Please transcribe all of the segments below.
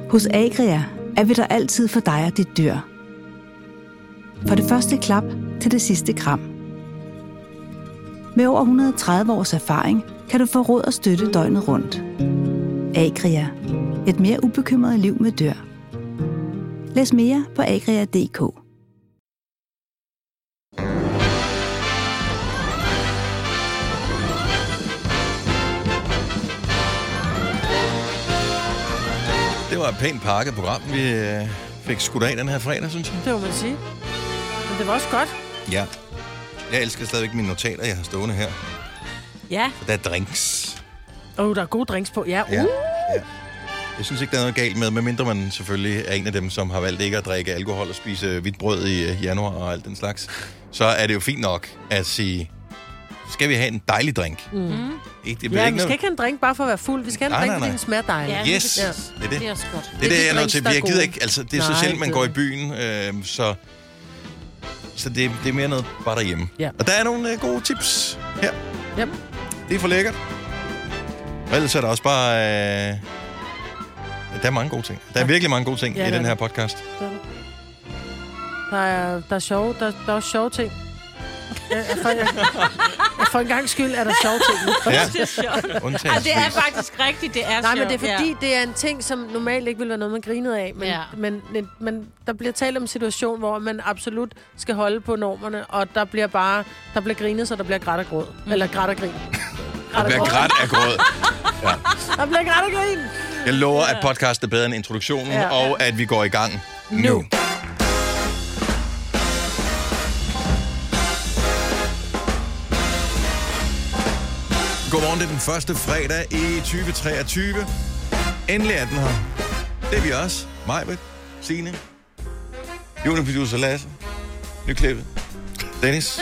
Hos Agria er vi der altid for dig og dit dyr. Fra det første klap til det sidste kram. Med over 130 års erfaring kan du få råd og støtte døgnet rundt. Agria. Et mere ubekymret liv med dyr. Læs mere på agria.dk. Det var et pænt pakket program, vi fik skudt af den her fredag, synes jeg. Det må man sige. Men det var også godt. Ja. Jeg elsker stadigvæk mine notater, jeg har stående her. Ja. Der er drinks. Der er gode drinks på. Ja. Ja. Jeg synes ikke, der er noget galt med, medmindre man selvfølgelig er en af dem, som har valgt ikke at drikke alkohol og spise hvidt brød i januar og alt den slags. Så er det jo fint nok at sige, skal vi have en dejlig drink? Mm. Vi skal ikke have en drink bare for at være fuld. Vi skal have en drink, fordi den smager dejligt. Ja, yes, det er det. Det er også godt. Det er det, jeg er nødt til. Jeg gider ikke, altså, det er så sjældent, man går i byen, så det er mere noget bare derhjemme. Ja. Og der er nogle gode tips her. Yep. Det er for lækkert. Og ellers er der også bare... der er mange gode ting. Der er virkelig mange gode ting i den her podcast. Der er sjove, der er også sjove ting. For en gang skyld er der sjove ting. Ja. Det er sjovt. Det er faktisk rigtigt, det er sjovt. Nej, men det er fordi, det er en ting, som normalt ikke vil være noget, man grinede af. Men der bliver talt om en situation, hvor man absolut skal holde på normerne, og der bliver grinet, så der bliver græt og gråd. Eller græt og grin. Der bliver græt af gråd. Ja. Der bliver græt og grin. Jeg lover, at podcast er bedre end introduktionen, og at vi går i gang nu. Godmorgen, det er den første fredag i 2023. Endelig er den her. Det er vi også. Majbert, Signe, juniorproducer Lasse, nyklippet, Dennis.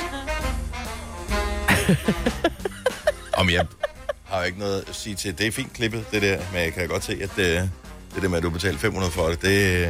Om jeg har jo ikke noget at sige til. Det er fint klippet, det der, men jeg kan godt se, at det der med, at du betaler 500 for det,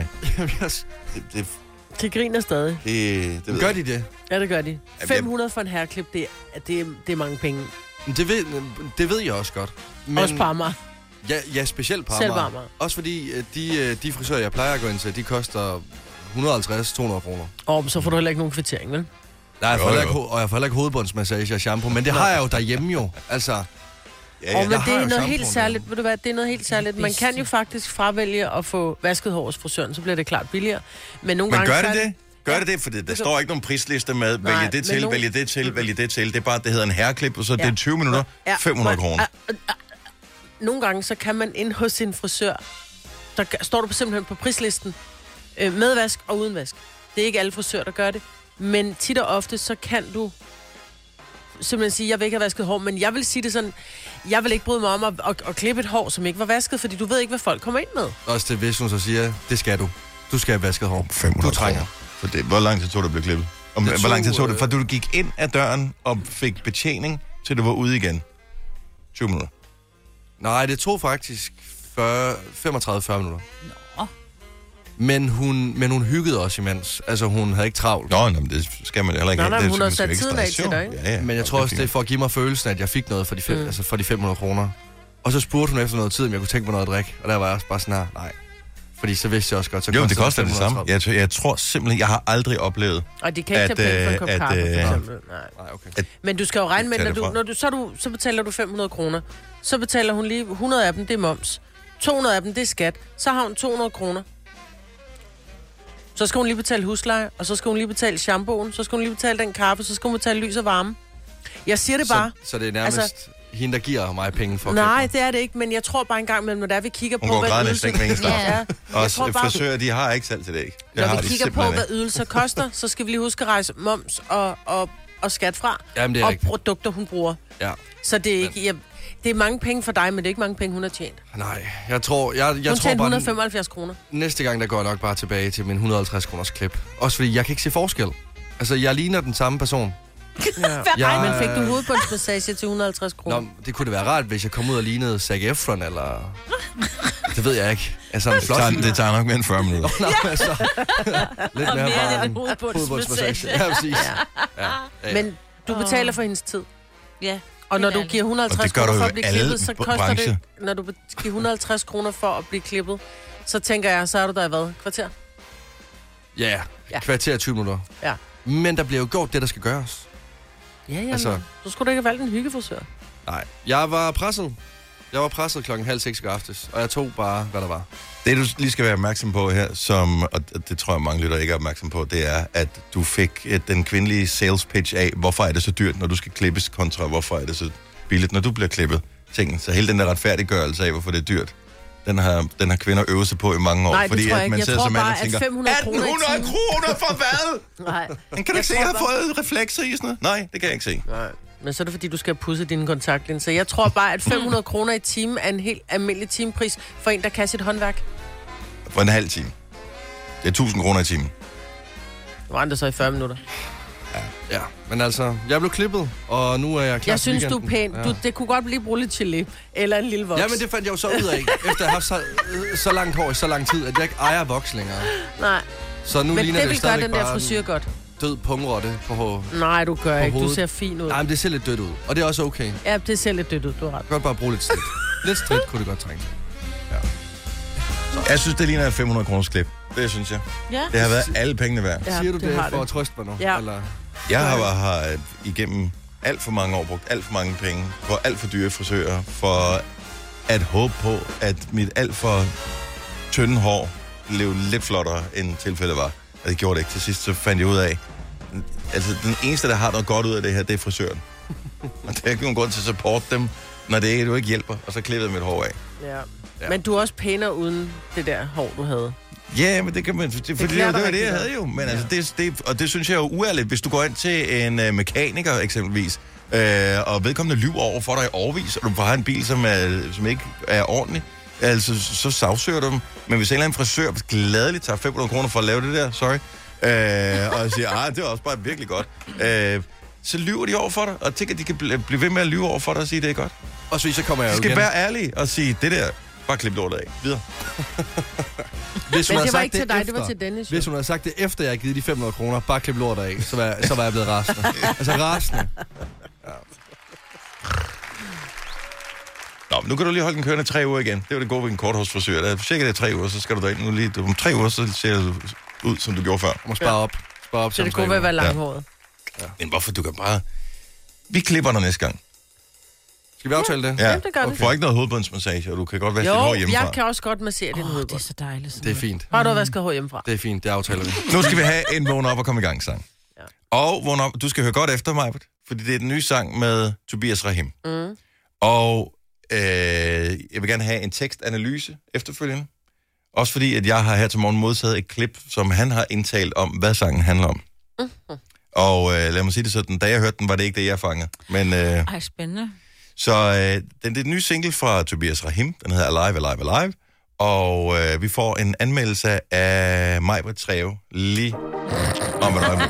De griner stadig. Det gør de det? Ja, det gør de. 500 for en herreklip, det er mange penge. Det ved jeg også godt. Men også på Amager. Ja, specielt på Amager. Også fordi de frisører, jeg plejer at gå ind til, de koster 150-200 kroner. Så får du heller ikke nogen kvittering, vel? Nej, jeg får heller ikke hovedbundsmassage og shampoo, men det har jeg jo derhjemme jo. Altså... Ja. Men det er noget helt særligt, ved du hvad, det er noget helt særligt. Man kan jo faktisk fravælge at få vasket hår hos frisøren, så bliver det klart billigere. Men nogle gange... gør det det? Gør det? For der står ikke nogen prisliste med, vælge det til, vælge det til, vælge det til. Det er bare, det hedder en herreklip, og så det er 20 minutter, 500 kroner. Nogle gange, så kan man ind hos sin frisør, der står du simpelthen på prislisten, med vask og uden vask. Det er ikke alle frisører, der gør det. Men tit og ofte, så kan du simpelthen sige, jeg vil ikke have vasket hår, men jeg vil sige det sådan, jeg vil ikke bryde mig om at klippe et hår, som ikke var vasket, fordi du ved ikke, hvad folk kommer ind med. Også det, hvis hun så siger, det skal du. Du skal have vasket hår. 500 du trænger. For det, hvor lang tid tog det at blive klippet? Hvor lang tid tog det, fra du gik ind ad døren og fik betjening, til du var ude igen? 20 minutter? Nej, det tog faktisk 35-40 minutter. Nå. Men hun hyggede også imens. Altså, hun havde ikke travlt. Nå, men det skal man heller ikke. Nej, hun har sat tiden af til dig. Ja. Men jeg tror også, det er for at give mig følelsen, at jeg fik noget for de 500 kroner. Og så spurgte hun efter noget tid, om jeg kunne tænke mig noget at drikke. Og der var jeg også bare sådan her, nej. Fordi så vidste jeg også godt, så jo, det koster det samme. Jeg tror simpelthen, jeg har aldrig oplevet, og de kan ikke tage penge for en kop kaffe, for eksempel. Nej, okay. Men du skal jo regne med, så betaler du 500 kroner. Så betaler hun lige 100 af dem, det er moms. 200 af dem, det er skat. Så har hun 200 kroner. Så skal hun lige betale husleje, og så skal hun lige betale shampooen, så skal hun lige betale den kaffe, så skal hun betale lys og varme. Jeg siger det bare. Så det er nærmest hende, der giver mig penge for at nej, det er det ikke, men jeg tror bare engang mellem, når vi kigger på, hvad ydelser... Og frisører, de har ikke salg til det, ikke? Når vi kigger på, hvad ydelser koster, så skal vi lige huske at rejse moms og skat fra. Jamen, det er og rigtigt. Produkter, hun bruger. Ja. Så det er ikke... det er mange penge for dig, men det er ikke mange penge, hun har tjent. Nej, jeg tror... Hun tjente 175 kroner. Næste gang, der går jeg nok bare tilbage til min 150 kroners klip. Også fordi, jeg kan ikke se forskel. Altså, jeg ligner den samme person. Ja. Men fik du hovedbundsmassage til 150 kroner? Nå, det kunne det være rart, hvis jeg kom ud og lignede Zac Efron, eller... Det ved jeg ikke. Altså, en flot det tager nok mere end 40 minutter. Lidt mere bare en hovedbundsmassage. Ja, præcis. Ja. Men du betaler for hendes tid. Ja. Og når du giver 150 kroner for at blive klippet, så koster det... Når du giver 150 kroner for at blive klippet, så tænker jeg, så er du der i hvad? Kvarter? Ja, kvarter 20 minutter. Ja. Men der bliver jo gjort det, der skal gøres. Ja, altså, så skulle du ikke have valgt en hyggefrisør. Nej, jeg var presset. Jeg var presset 5:30 i går aftes, og jeg tog bare, hvad der var. Det, du lige skal være opmærksom på her, og det tror jeg, mange lytter ikke er opmærksom på, det er, at du fik den kvindelige sales pitch af, hvorfor er det så dyrt, når du skal klippes, kontra hvorfor er det så billigt, når du bliver klippet. Ting. Så hele den der retfærdiggørelse af, hvorfor det er dyrt, den har kvinder øvet sig på i mange år. Nej, fordi at man sidder tror som mand bare, og tænker, at 500 kroner for hvad? Nej. Men kan du ikke se, at jeg har fået reflekser i sådan noget? Nej, det kan jeg ikke se. Nej. Men så er det, fordi du skal pudse dine kontaktlinser. Jeg tror bare, at 500 kroner i timen er en helt almindelig timepris for en, der kan sit håndværk. For en halv time. Det er 1000 kroner i timen. Nu er det så i 40 minutter. Ja, men altså, jeg blev klippet, og nu er jeg klar. Jeg synes, du er pæn. Ja. Det kunne godt blive brugt chili eller en lille voks. Ja, men det fandt jeg jo så ud af, efter at have haft så langt hår i så lang tid, at jeg ikke ejer voks længere. Nej. Så nu men ligner det vil gøre den der bare frisyr godt. Død pungrotte på hår. Nej, du gør ikke. Hovedet. Du ser fin ud. Nej, men det ser lidt dødt ud, og det er også okay. Ja, det ser lidt dødt ud, du har ret. Godt bare bruge lidt stridt. Lidt stridt kunne det godt trænge til. Ja. Jeg synes, det ligner et 500 kroners klip. Det synes jeg. Ja. Det har været alle pengene værd. Ja, Siger du det for det. at trøste mig nu? Ja. Eller? Jeg har igennem alt for mange år brugt alt for mange penge på alt for dyre frisører, for at håbe på, at mit alt for tynde hår blev lidt flottere, end tilfældet var. Og det gjorde det ikke. Til sidst så fandt jeg ud af, altså den eneste, der har noget godt ud af det her, det er frisøren. Og det er ikke nogen grund til at supporte dem, når det du ikke hjælper, og så klippede mit hår af. Ja. Men du er også pænere uden det der hår, du havde. Ja, men det kan man... Det var det, jeg havde jo. Men altså, og det synes jeg er jo uærligt. Hvis du går ind til en mekaniker eksempelvis, og vedkommende lyver over for dig i årevis, og du har en bil, som ikke er ordentlig, altså, så sagsøger du dem. Men hvis en eller anden frisør gladeligt tager 500 kroner for at lave det der, og siger, det er også bare virkelig godt, så lyver de over for dig, og tænker, at de kan blive ved med at lyve over for dig og sige, det er godt. Og så kommer jeg jo igen. Du skal være ærlig og sige, det der, bare klip lortet af. Videre. Men det var ikke til dig, det var til Dennis. Hvis hun havde sagt det efter, jeg havde givet de 500 kroner, bare klip lortet af, så var jeg blevet rasende. Altså rasende. Ja. Nå, men nu kan du lige holde den kørende 3 uger igen. Det var det gode ved en korthårsfrisør. Der er cirka 3 uger, så skal du derind nu lige. Om 3 uger, så ser du ud, som du gjorde før. Du må spare op. Så det kunne være langhåret. Ja. Men hvorfor du kan bare... Vi klipper dig næste gang. Skal vi aftale det? Ja, det gør og det. får ikke noget hovedbundsmassage, og du kan godt vaske dit hår hjemmefra. Jeg kan også godt massere din hovedbund. Det er så dejligt. Det er fint. Har du vasket hår hjemmefra? Det er fint, det aftaler vi. Nu skal vi have en vågn op og komme i gang sang. Ja. Og vågn op, du skal høre godt efter mig, fordi det er den nye sang med Tobias Rahim. Mm. Og jeg vil gerne have en tekstanalyse efterfølgende. Også fordi, at jeg har her til morgen modtaget et klip, som han har indtalt om, hvad sangen handler om. Mm-hmm. Og lad mig sige det sådan, da jeg hørte den, var det ikke det, jeg fangede. Men, spændende. Så det er den nye single fra Tobias Rahim, den hedder Alive, Alive, Alive. Og vi får en anmeldelse af Maj-Brit Treve lige om et øjeblik.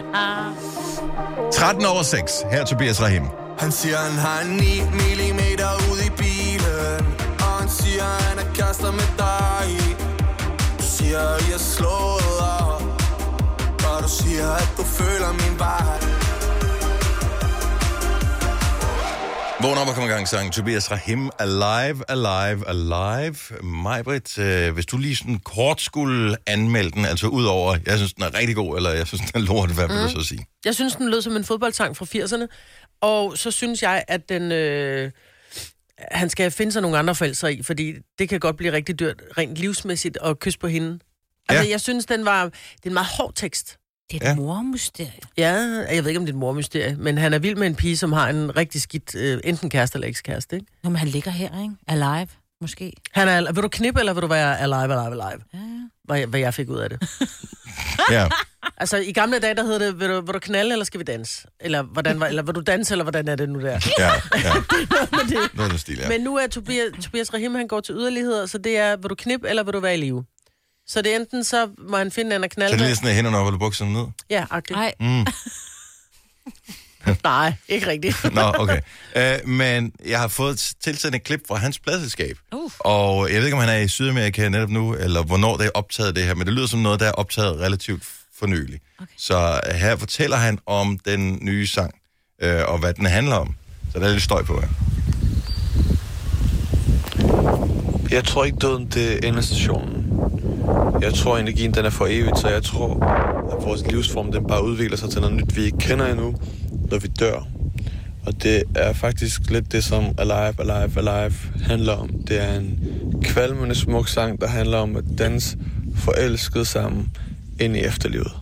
13:06, her er Tobias Rahim. Han siger, han har 9 millimeter ude i bilen, og han siger, han er kærester med dig. Du siger, jeg er slået op, og du siger, at du føler min vej. Vågn op og kom i gang, sang Tobias Rahim, Alive, Alive, Alive. Maj-Brit, hvis du lige sådan kort skulle anmelde den, altså ud over, jeg synes, den er rigtig god, eller jeg synes, den er lort, hvad vil du så sige? Jeg synes, den lød som en fodboldsang fra 80'erne, og så synes jeg, at den... han skal finde sig nogle andre forældre i, fordi det kan godt blive rigtig dyrt, rent livsmæssigt, at kysse på hende. Altså, jeg synes, det er en meget hård tekst. Det er et mormysterie. Ja, jeg ved ikke, om det er et mormysterie, men han er vild med en pige, som har en rigtig skidt, enten kæreste eller ekskæreste, ikke? Nå, men han ligger her, ikke? Alive, måske. Vil du knippe, eller vil du være alive, alive, alive? Ja. Hvad jeg fik ud af det. Ja. Altså, i gamle dage, der hed det, vil du knalde, eller skal vi danse? Eller vil du danse, eller hvordan er det nu der? Ja. Noget af den stil, ja. Men nu er Tobias Rahim, han går til yderligheder, så det er, vil du knippe, eller vil du være i live? Så det er enten, så må han finde en at knalde. Så det er sådan, at hænderne op, eller bukserne ned? Ja, agtigt. Nej. Nej, ikke rigtigt. Nå, okay. Men jeg har fået tilsendt et klip fra hans pladselskab. Og jeg ved ikke, om han er i Sydamerika netop nu, eller hvornår det er optaget det her, men det lyder som noget, der er optaget relativt for nylig. Okay. Så her fortæller han om den nye sang, og hvad den handler om. Så der er lidt støj på, ja. Jeg tror ikke, døden det er endestationen. Jeg tror, energien den er for evigt, så jeg tror, at vores livsform den bare udvikler sig til noget nyt, vi ikke kender endnu, når vi dør. Og det er faktisk lidt det, som Alive handler om. Det er en kvalmende smuk sang, der handler om at danse forelsket sammen ind i efterlivet.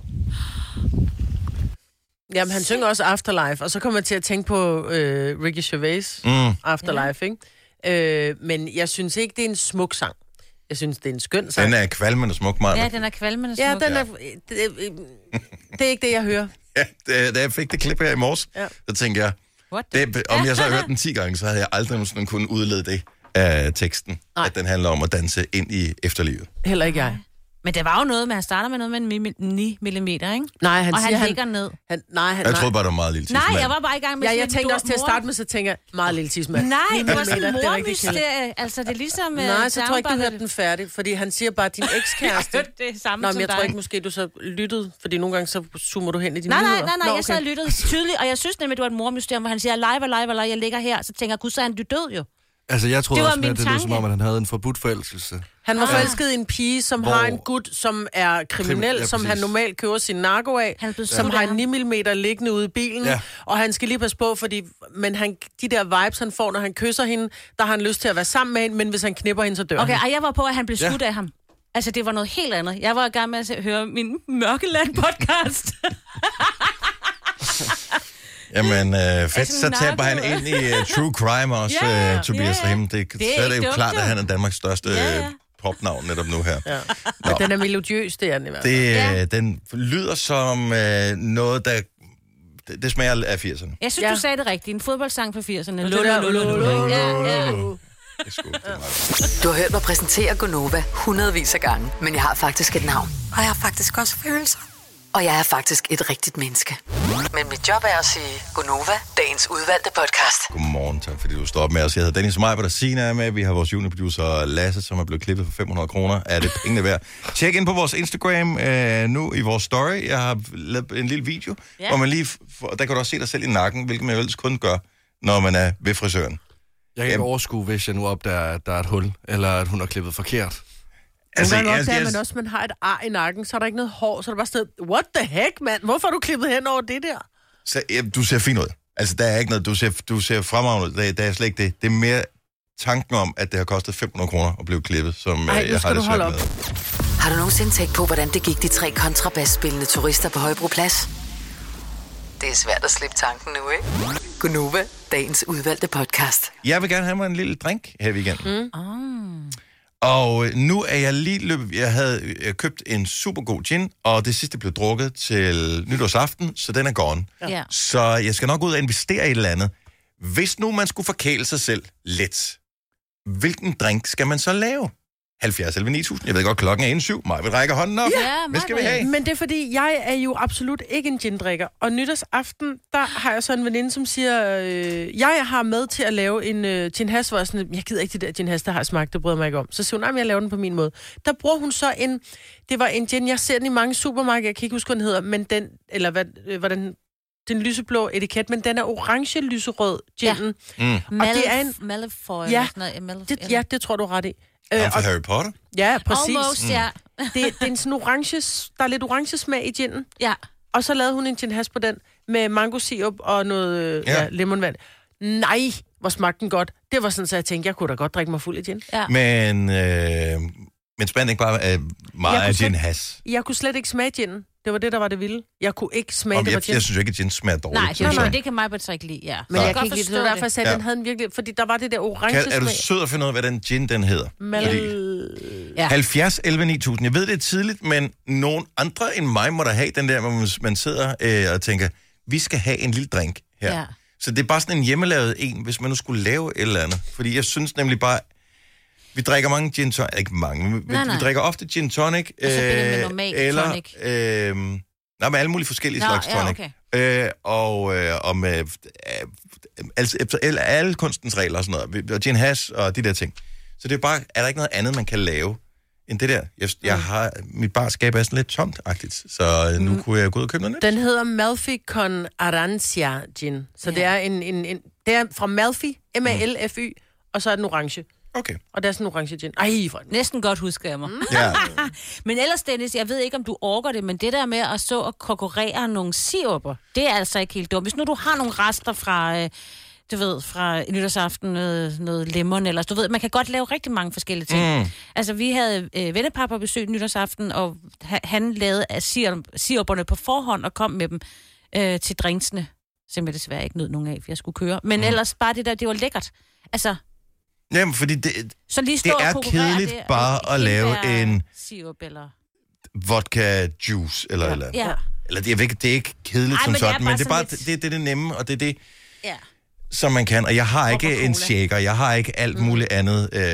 Jamen, han synger også Afterlife, og så kommer jeg til at tænke på Ricky Gervais Afterlife, ikke? Men jeg synes ikke, det er en smuk sang. Jeg synes, det er en skøn sang. Den er kvalmende smuk, Maja. Ja, den er kvalmende smuk. Ja, den er... Det er ikke det, jeg hører. Ja, da jeg fik det klip her i morges, så tænkte jeg, om jeg så havde hørt den 10 gange, så havde jeg aldrig sådan kunnet udlede det af teksten, at den handler om at danse ind i efterlivet. Heller ikke jeg. Men det var jo noget med, han starter med noget med 9 millimeter, ikke? Nej, han og siger, han ligger ned. Jeg troede bare, det var meget lille tidsmand. Nej, jeg var bare i gang med jeg tænkte også til at starte med, så tænker jeg, meget lille tidsmand. Nej, det var sådan en mormysterie. Altså, det er ligesom... Nej, så tror jeg ikke, du hørte den færdig, fordi han siger bare, din ekskæreste. Jeg hørte det samme som dig. Jeg tror ikke, måske du så lyttede, fordi nogle gange så zoomer du hen i dine Nej, nyheder. jeg sad og lyttede tydeligt, og jeg synes nemlig, det var et mormysterium, hvor han siger, live, jeg ligger her, så tænker jeg, gud, så er han død jo. Altså, jeg troede også, at det lød som om, at han havde en forbudt forelskelse. Han var forelsket i en pige, som har en gut, som er kriminel, som han normalt køber sin narko af, som har en 9 mm liggende ude i bilen, og han skal lige passe på, fordi de der vibes, han får, når han kysser hende, der har han lyst til at være sammen med hende, men hvis han knipper hende, så dør han. Okay, jeg var på, at han blev skudt af ham. Altså, det var noget helt andet. Jeg var i gang med at høre min Mørkeland-podcast. Jamen, fedt, så taber han ind i true crime også, Tobias Rahim. Så er det jo klart, at han er Danmarks største popnavn netop nu her. Ja. Men den er melodiøs, det er den i hvert fald. Den lyder som noget, der... Det smager af 80'erne. Jeg synes, du sagde det rigtigt. En fodboldsang fra 80'erne. Du har hørt mig præsentere Gonova hundredvis af gange, men jeg har faktisk et navn. Og jeg har faktisk også følelser. Og jeg er faktisk et rigtigt menneske. Men mit job er at sige Gonova, dagens udvalgte podcast. Godmorgen, tak fordi du står op med os. Jeg hedder Dennis Meiber, der Signe er med. Vi har vores juniorproducer Lasse, som er blevet klippet for 500 kroner. Er det pengene værd? Tjek ind på vores Instagram nu i vores story. Jeg har lavet en lille video, hvor man lige... Der kan du også se dig selv i nakken, hvilket man ellers kun gør, når man er ved frisøren. Jeg kan ikke overskue, hvis jeg nu opdager, at der er et hul, eller at hun har klippet forkert. Altså, men også, man har et ar i nakken, så er der ikke noget hår, så er der bare stedet, what the heck, mand? Hvorfor har du klippet hen over det der? Så, du ser fin ud. Altså, der er ikke noget, du ser fremragende ud. Der er slet ikke det. Det er mere tanken om, at det har kostet 500 kroner at blive klippet, som jeg har det svært med. Har du nogensinde tænkt på, hvordan det gik de 3 kontrabasspillende turister på Højbroplads? Det er svært at slippe tanken nu, ikke? Gonova, dagens udvalgte podcast. Jeg vil gerne have mig en lille drink her i weekenden. Og nu er jeg lige løbet... Jeg havde købt en super god gin, og det sidste blev drukket til nytårsaften, så den er gone. Ja. Så jeg skal nok ud og investere i et eller andet. Hvis nu man skulle forkæle sig selv lidt, hvilken drink skal man så lave? 70 11 9000. Jeg ved godt, klokken er 1:07. Mig vil række hånden op. Ja, hvad skal vi have? Men det er fordi, jeg er jo absolut ikke en gindrikker. Og nytårsaften, der har jeg så en veninde, som siger, jeg har med til at lave en gin hash, hvor jeg sådan, jeg gider ikke det der gin hash, der har smagt, det bryder mig ikke om. Så siger hun, nej, men jeg laver den på min måde. Der bruger hun så det var en gin, jeg ser den i mange supermarkeder, jeg kan ikke huske, hvad den hedder, men den, eller hvordan... Den lyseblå etiket, men den er orange-lyserød, ginen. Ja. Og det er en... Malfoy. Det tror du ret i. For Harry Potter? Ja, præcis. Almost, ja. det er en sådan orange... Der er lidt orange smag i ginen. Ja. Og så lavede hun en gin hash på den, med mango-sirup og noget lemonvand. Nej, hvor smagte den godt. Det var sådan, så jeg tænkte, jeg kunne da godt drikke mig fuld af gin. Ja. Men spændte ikke bare meget af gin hash? Jeg kunne slet ikke smage ginen. Det var det, der var det vilde. Jeg kunne ikke smage det var gin. Jeg synes jo ikke, at gin smager dårligt. Nej, det kan mig bare ikke lide, ja. Men jeg kan ikke lide det. Det var derfor, jeg sagde, at den havde en virkelig... Fordi der var det der orange smag. Er du sød at finde ud af, hvad den gin, den hedder? 70 11 9000. Jeg ved, det er tidligt, men nogen andre end mig må der have den der, hvor man sidder og tænker, vi skal have en lille drink her. Ja. Så det er bare sådan en hjemmelavet en, hvis man nu skulle lave et eller andet. Fordi jeg synes nemlig bare... Vi drikker mange gin tonic, ikke mange, vi drikker ofte gin tonic, med normal tonic. Med alle mulige forskellige slags tonic. Okay. Og med efter alle kunstens regler og sådan noget, og gin hash og de der ting. Så det er bare, er der ikke noget andet, man kan lave end det der? Jeg har, mit barskab er sådan lidt tomt-agtigt, så nu kunne jeg gå ud og købe noget nyt. Den hedder Malfi con Arancia gin, så det er det er fra Malfi, M-A-L-F-Y, og så er den orange. Okay. Og der er sådan en orange gin. Næsten godt husker jeg mig. Ja. Men ellers, Dennis, jeg ved ikke, om du orker det, men det der med at så og konkurrere nogle siruper, det er altså ikke helt dumt. Hvis nu du har nogle rester fra, du ved, fra nytårsaften, noget lemon, eller du ved, man kan godt lave rigtig mange forskellige ting. Altså, vi havde vennepar på besøg nytårsaften, og han lavede siruperne på forhånd og kom med dem til drinksene, som jeg desværre ikke nød nogen af, for jeg skulle køre. Men ellers bare det der, det var lækkert. Altså, Jamen, fordi det er kedeligt bare at lave en sirup eller vodka juice eller ja. Eller det er ikke kedeligt som sådan, men det er bare det nemme, og det er det, som man kan. Og jeg har ikke en shaker, jeg har ikke alt muligt andet Men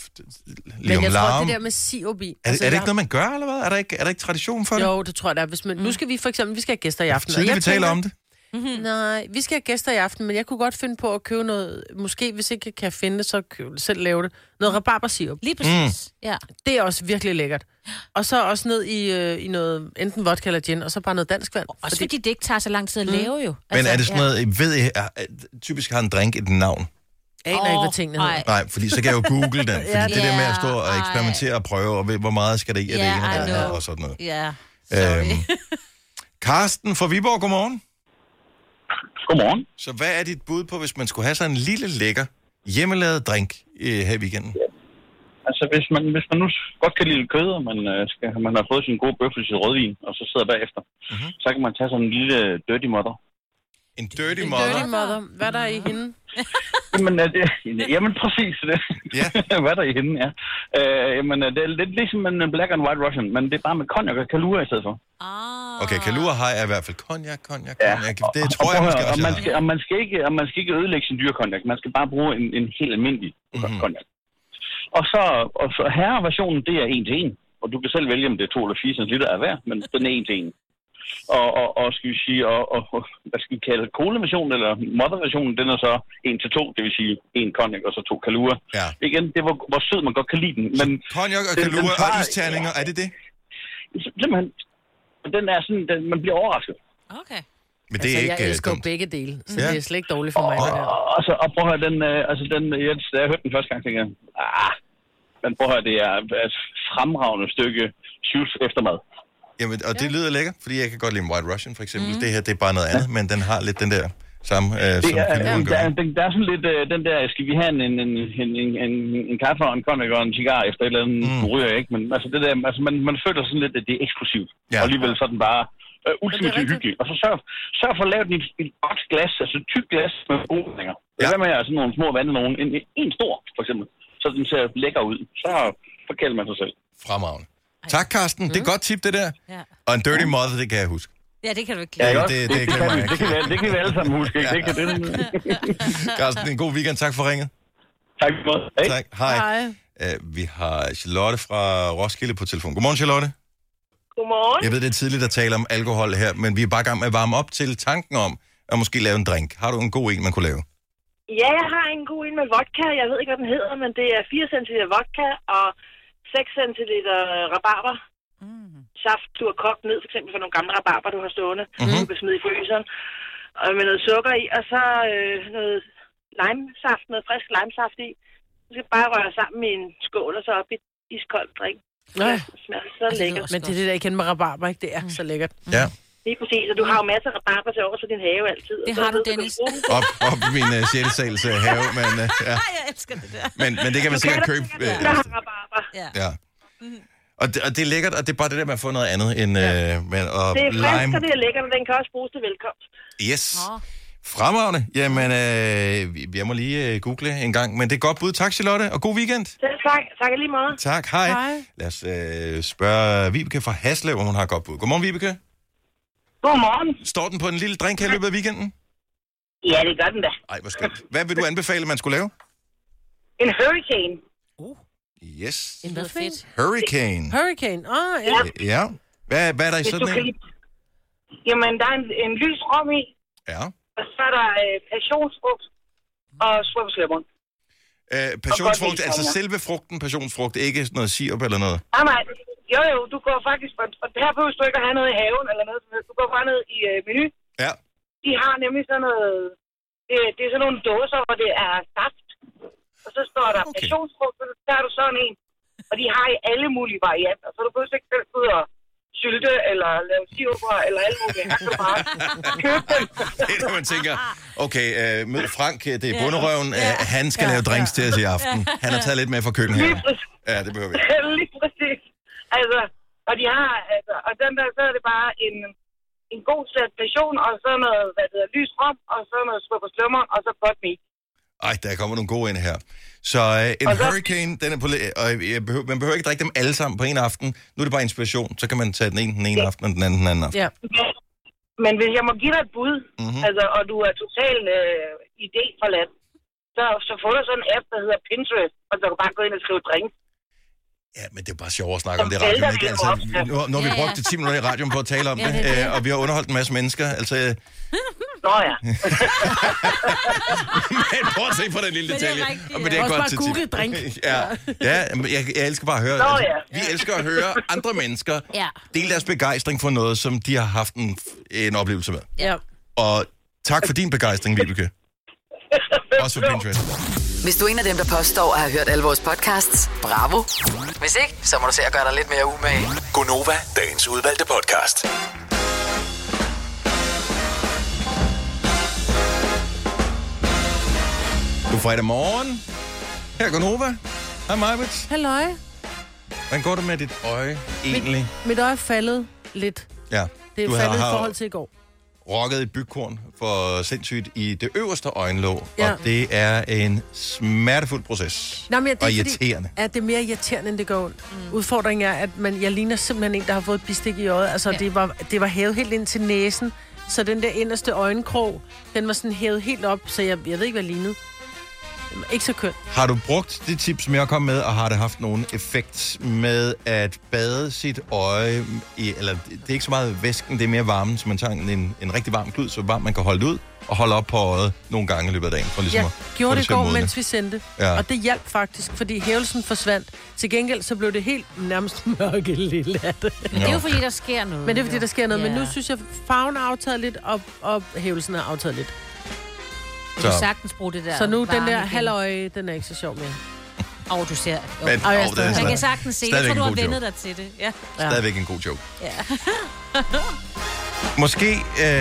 jeg tror, det der med sirup i... Er det ikke noget, man gør, eller hvad? Er der ikke tradition for det? Jo, det tror jeg, der er. Hvis man, nu skal vi for eksempel, vi skal have gæster i aften. Så vi taler om det. Nej, vi skal have gæster i aften, men jeg kunne godt finde på at købe noget, måske hvis ikke jeg kan finde det, så selv lave det. Noget rabarbersirup. Lige præcis. Ja. Det er også virkelig lækkert. Og så også ned i noget, enten vodka eller gin, og så bare noget dansk vand. Også fordi det ikke tager så lang tid at lave jo. Men er det sådan noget, ved I, typisk har en drink et navn? Jeg aner ikke, hvad tingene hedder. Nej, fordi så kan jeg jo google den. Fordi det der med at stå og eksperimentere og prøve, og hvor meget skal der i af det ene og det andet, og sådan noget. Ja, sorry. Karsten fra Viborg, godmorgen. Godmorgen. Så hvad er dit bud på, hvis man skulle have sådan en lille lækker hjemmelavet drink her i weekenden? Altså, hvis man nu godt kan lide kød, og man har fået sin gode bøffel til rødvin, og så sidder bagefter, så kan man tage sådan en lille dirty mother. En dirty mother? Hvad er der i hende? Jamen, præcis det. Ja. Hvad er der i hende, ja. Det er lidt ligesom en black and white Russian, men det er bare med cognac og kalua i stedet for. Okay, kalua har jeg i hvert fald. Cognac. Ja. Det tror jeg måske også, man skal ikke ødelægge sin dyre cognac. Man skal bare bruge en helt almindelig cognac. Og så herreversionen, det er 1 til 1. Og du kan selv vælge, om det er 2 eller 4 centiliter af hver, men den er 1 til 1. Og skal vi sige, hvad skal vi kalde det, cola-versionen, eller mother-versionen, den er så 1 til 2, det vil sige 1 cognac og så 2 kalua. Ja. Igen, det var, hvor sød man godt kan lide den. Men cognac og kalua og isterninger, er det det? Simpelthen, den er sådan, man bliver overrasket. Okay. Men det er ikke jeg elsker dumt. begge dele, så det er slet ikke dårligt for mig. Og prøv at høre, da jeg hørte den første gang, tænkte jeg, men prøv at høre, det er et fremragende stykke shoes eftermad. Jamen, og det lyder lækkert, fordi jeg kan godt lide en White Russian, for eksempel. Det her, det er bare noget andet, men den har lidt den der samme, som kaluen gør. Der er sådan lidt den der, skal vi have en kaffe og en cognac og en cigar efter et eller andet, ryger jeg ikke, men altså det der, altså man føler sådan lidt, at det er eksklusivt. Ja. Og alligevel så er den bare ultimativt hyggelig. Og så sørg for at lave den i et godt glas, altså et tykt glas med gode længer. Det er med sådan nogle små vande, en stor, for eksempel, så den ser lækker ud. Så forkælder man sig selv. Fremragende. Tak, Karsten. Det er godt tip, det der. Ja. Og en dirty mother, det kan jeg huske. Ja, det kan du ikke klare. Ja, det kan vi alle sammen huske. Ja. Det kan det. Karsten, en god weekend. Tak for ringet. Tak for det. Tak. Hej. Vi har Charlotte fra Roskilde på telefon. Godmorgen, Charlotte. Godmorgen. Jeg ved, det er tidligt at tale om alkohol her, men vi er bare i gang med at varme op til tanken om at måske lave en drink. Har du en god en, man kunne lave? Ja, jeg har en god en med vodka. Jeg ved ikke, hvad den hedder, men det er 4 cl vodka og 6 centiliter rabarber. Saft, du har kogt ned, for eksempel for nogle gamle rabarber, du har stående. Du kan smide i fryseren. Og med noget sukker i, og så noget limesaft, noget frisk limesaft i. Du skal bare røre sammen i en skål, og så op i iskoldt drink. Nej. Det smager så lækkert. Men det er det der, jeg kender med rabarber, ikke? Det er så lækkert. Ja. Lige præcis, og du har jo masser af rabarber til over, så din have altid. Det har du, Dennis. Op i min 6. sals have, men ja. Jeg elsker det der. Men det kan man sikkert købe. Der har rabarber. Ja. Og det er lækkert, og det er bare det der med at få noget andet end det er frisk, og det er lækkert, og den kan også bruges til velkomst. Yes. Fremragende. Jamen, jeg må lige google en gang, men det er godt bud. Tak, Charlotte, og god weekend. Selv tak. Tak lige meget. Tak, hej. Lad os spørge Vibeke fra Haslev, om hun har et godt bud. Godmorgen, Vibeke. Godmorgen. Står den på en lille drink her i løbet af weekenden? Ja, det gør den da. Ej, hvor skønt. Hvad vil du anbefale, man skulle lave? En hurricane. Yes. En hvad fedt? Hurricane. Hurricane, ja. Ja. Hvad er der i sådan en? Jamen, der er en lys rom i. Ja. Og så er der passionsfrugt og svupslemon. Passionsfrugt, altså selve frugten, passionsfrugt, ikke noget sirup eller noget? Nej. Jo, du går faktisk, og det her behøver du ikke at have noget i haven eller noget. Du går bare ned i menu. Ja. De har nemlig sådan noget, det er sådan nogle dåser, hvor det er saft. og så står der passionsfrugt, så tager du sådan en, og de har i alle mulige varianter, så du behøver ikke selv ud og sylte, eller lave siruper, eller alt muligt. Jeg kan bare købe dem. Det er det, man tænker, okay, mød Frank, det er bunderøven, han skal lave drinks til os i aften. Han har taget lidt med fra køkken her. Ja, det behøver vi. Lige præcis. Altså, og de har, altså, og den der, så er det bare en god sæt passion, og så noget, lys rom, og så noget skub og slummer, og så pot meat. Ej, der kommer nogle gode ind her. Så en hurricane, den er på, og man behøver ikke drikke dem alle sammen på en aften. Nu er det bare inspiration, så kan man tage den ene aften, og den anden aften. Ja. Men hvis jeg må give dig et bud, altså, og du er totalt idéforladt, så får du sådan en app, der hedder Pinterest, og så kan du bare gå ind og skrive drinks. Ja, men det er bare sjovt at snakke om det i radioen, ikke? Altså, nu har vi brugt 10 minutter i radioen på at tale om det, og vi har underholdt en masse mennesker, altså... Nå ja. Men prøv at se på den lille detalje. Men det er godt bare Google drink. Jeg elsker bare at høre... Vi elsker at høre andre mennesker dele deres begejstring for noget, som de har haft en oplevelse med. Ja. Og tak for din begejstring, Vibeke. Også for Pinterest. Hvis du er en af dem, der påstår at have hørt alle vores podcasts, bravo. Hvis ikke, så må du se at gøre dig lidt mere umage. Gonova, dagens udvalgte podcast. God fredag morgen. Her er Gonova. Hej Majbrit. Halløj. Hvordan går det med dit øje egentlig? Mit øje er faldet lidt. Ja. Det er faldet i forhold til i går. Rokket et bygkorn for sindssygt i det øverste øjenlåg, og det er en smertefuld proces. Nå, men og irriterende. Fordi, det er mere irriterende, end det går ondt. Udfordringen er, at jeg ligner simpelthen en, der har fået et bistik i øjet. Altså, det var hævet helt ind til næsen, så den der inderste øjenkrog, den var sådan hævet helt op, så jeg ved ikke, hvad jeg lignede. Ikke så kønt. Har du brugt de tips, som jeg kom med, og har det haft nogen effekt med at bade sit øje i, eller det er ikke så meget væsken, det er mere varmen, så man tager en rigtig varm klud, så varmt man kan holde det ud, og holde op på øjet nogle gange i løbet af dagen. For ligesom gjorde det i går, mens vi sendte. Ja. Og det hjalp faktisk, fordi hævelsen forsvandt. Til gengæld, så blev det helt nærmest mørke lille af det. Men det er jo fordi, der sker noget. Men det er fordi, der sker noget. Men nu synes jeg, farven er aftaget lidt, og hævelsen er aftaget lidt. Du kan sagtens bruge det der. Så nu den der halvøje, den er ikke så sjov mere. Du ser. Men, man kan sagtens se. Jeg tror, du har vendet dig til det. Ja. Stadigvæk en god joke. Ja. Måske...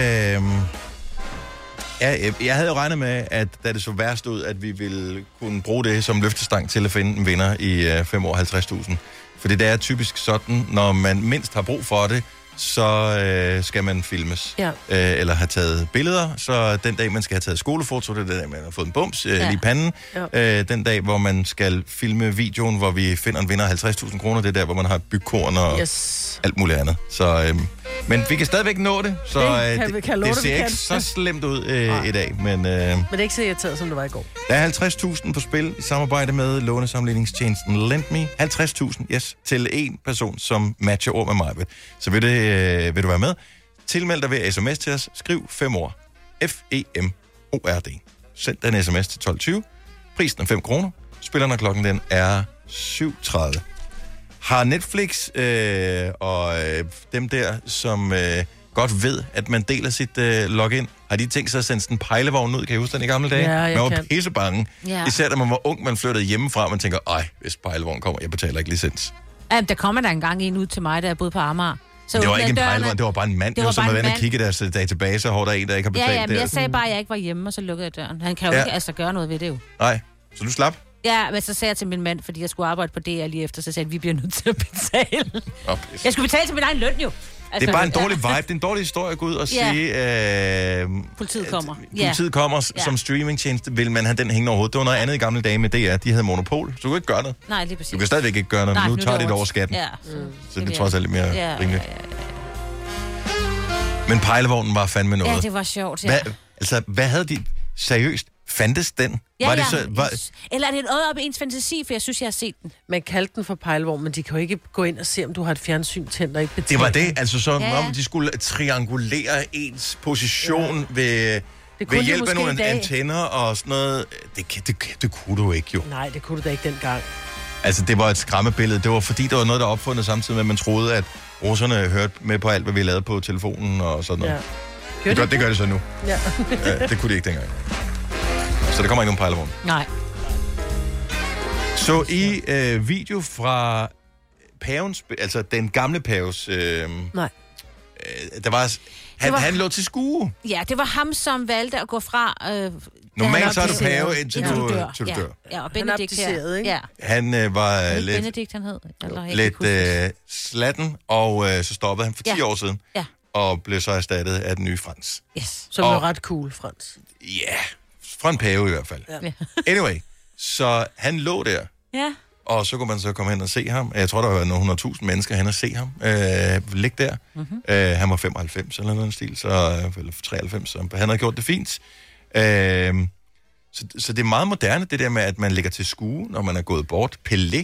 jeg havde jo regnet med, at da det så værst ud, at vi ville kunne bruge det som løftestang til at finde en vinder i 5 år 50.000. Fordi det er typisk sådan, når man mindst har brug for det, så skal man filmes. Ja. Eller have taget billeder. Så den dag, man skal have taget skolefoto, det er den dag, man har fået en bums lige i panden. Ja. Den dag, hvor man skal filme videoen, hvor vi finder en vinder af 50.000 kroner, det er der, hvor man har bygkorn og alt muligt andet. Så, men vi kan stadigvæk nå det, så det ser ikke så slemt ud i dag. Men det er ikke så irriteret, som det var i går. Der er 50.000 på spil i samarbejde med lånesammenligningstjenesten LendMe. 50.000, yes, til en person, som matcher ord med mig. Så vil du være med? Tilmeld dig ved sms til os. Skriv 5 ord. FEMORD. Send den en sms til 12.20. Prisen er 5 kroner. Spillerne klokken den er 7.30. Har Netflix og dem der, som godt ved, at man deler sit login, har de tænkt sig at sende sådan en pejlevogn ud? Kan I huske den i gamle dage? Ja, man var pissebange. Ja. Især da man var ung, man flyttede hjemmefra, man tænker, hvis pejlevogn kommer, jeg betaler ikke licens. Ja, der kommer der engang en ud til mig, da jeg boede på Amager. Så det var ikke en pejlevogn, det var bare en mand. Det var som at vende og kigge deres database, hvor der er en, der ikke har betalt. Ja, men jeg sagde bare, at jeg ikke var hjemme, og så lukkede jeg døren. Han kan jo ikke gøre noget ved det jo. Nej, så du slap? Ja, men så sagde jeg til min mand, fordi jeg skulle arbejde på DR lige efter, så sagde jeg, at vi bliver nødt til at betale. Jeg skulle betale til min egen løn jo. Altså, det er bare en dårlig vibe, det er en dårlig historie at gå ud og sige... politiet kommer. Politiet kommer som streamingtjeneste, vil man have den hængende overhovedet. Det var noget andet i gamle dage med DR, de havde monopol, så du kan ikke gøre noget. Nej, lige præcis. Du kan stadigvæk ikke gøre noget, men nu tager de det over skatten. Ja. Så det er trods alt lidt mere rimeligt. Men pejlevognen var fandme noget. Ja, det var sjovt, ja. Hvad havde de seriøst? Fandtes den? Ja, var det så, eller er det noget op i ens fantasi, for jeg synes, jeg har set den. Man kaldte den for pejlevogn, men de kan jo ikke gå ind og se, om du har et fjernsyn tændt og ikke betalt. Det var det, altså så om de skulle triangulere ens position ved hjælp af nogle antenner og sådan noget. Det kunne du ikke jo. Nej, det kunne du da ikke dengang. Altså, det var et skræmmebillede. Det var fordi, der var noget, der var opfundet samtidig med, at man troede, at russerne hørte med på alt, hvad vi lavede på telefonen og sådan noget. Ja. Det gør det så nu. Ja. Det kunne de ikke dengang. Så der kommer ikke nogen pejlevogn. Nej. Så i video fra pavens, altså den gamle paves... Nej. Der var... Han lå til skue. Ja, det var ham, som valgte at gå fra... Normalt så er du pave, indtil du dør. Ja, og Benedikt her. Ikke? Ja. Han var lidt... Benedikt, han hed. Lidt slatten, og så stoppede han for 10 år siden. Ja. Og blev så erstattet af den nye Frans. Yes. Som var ret cool, Frans. Ja, fra en pave i hvert fald. Ja. Anyway, så han lå der. Ja. Og så kunne man så komme hen og se ham. Jeg tror, der var nogle 100.000 mennesker hen og se ham ligge der. Mm-hmm. Han var 95 eller noget stil, eller 93, så han havde gjort det fint. Så det er meget moderne, det der med, at man ligger til skue, når man er gået bort. Pelé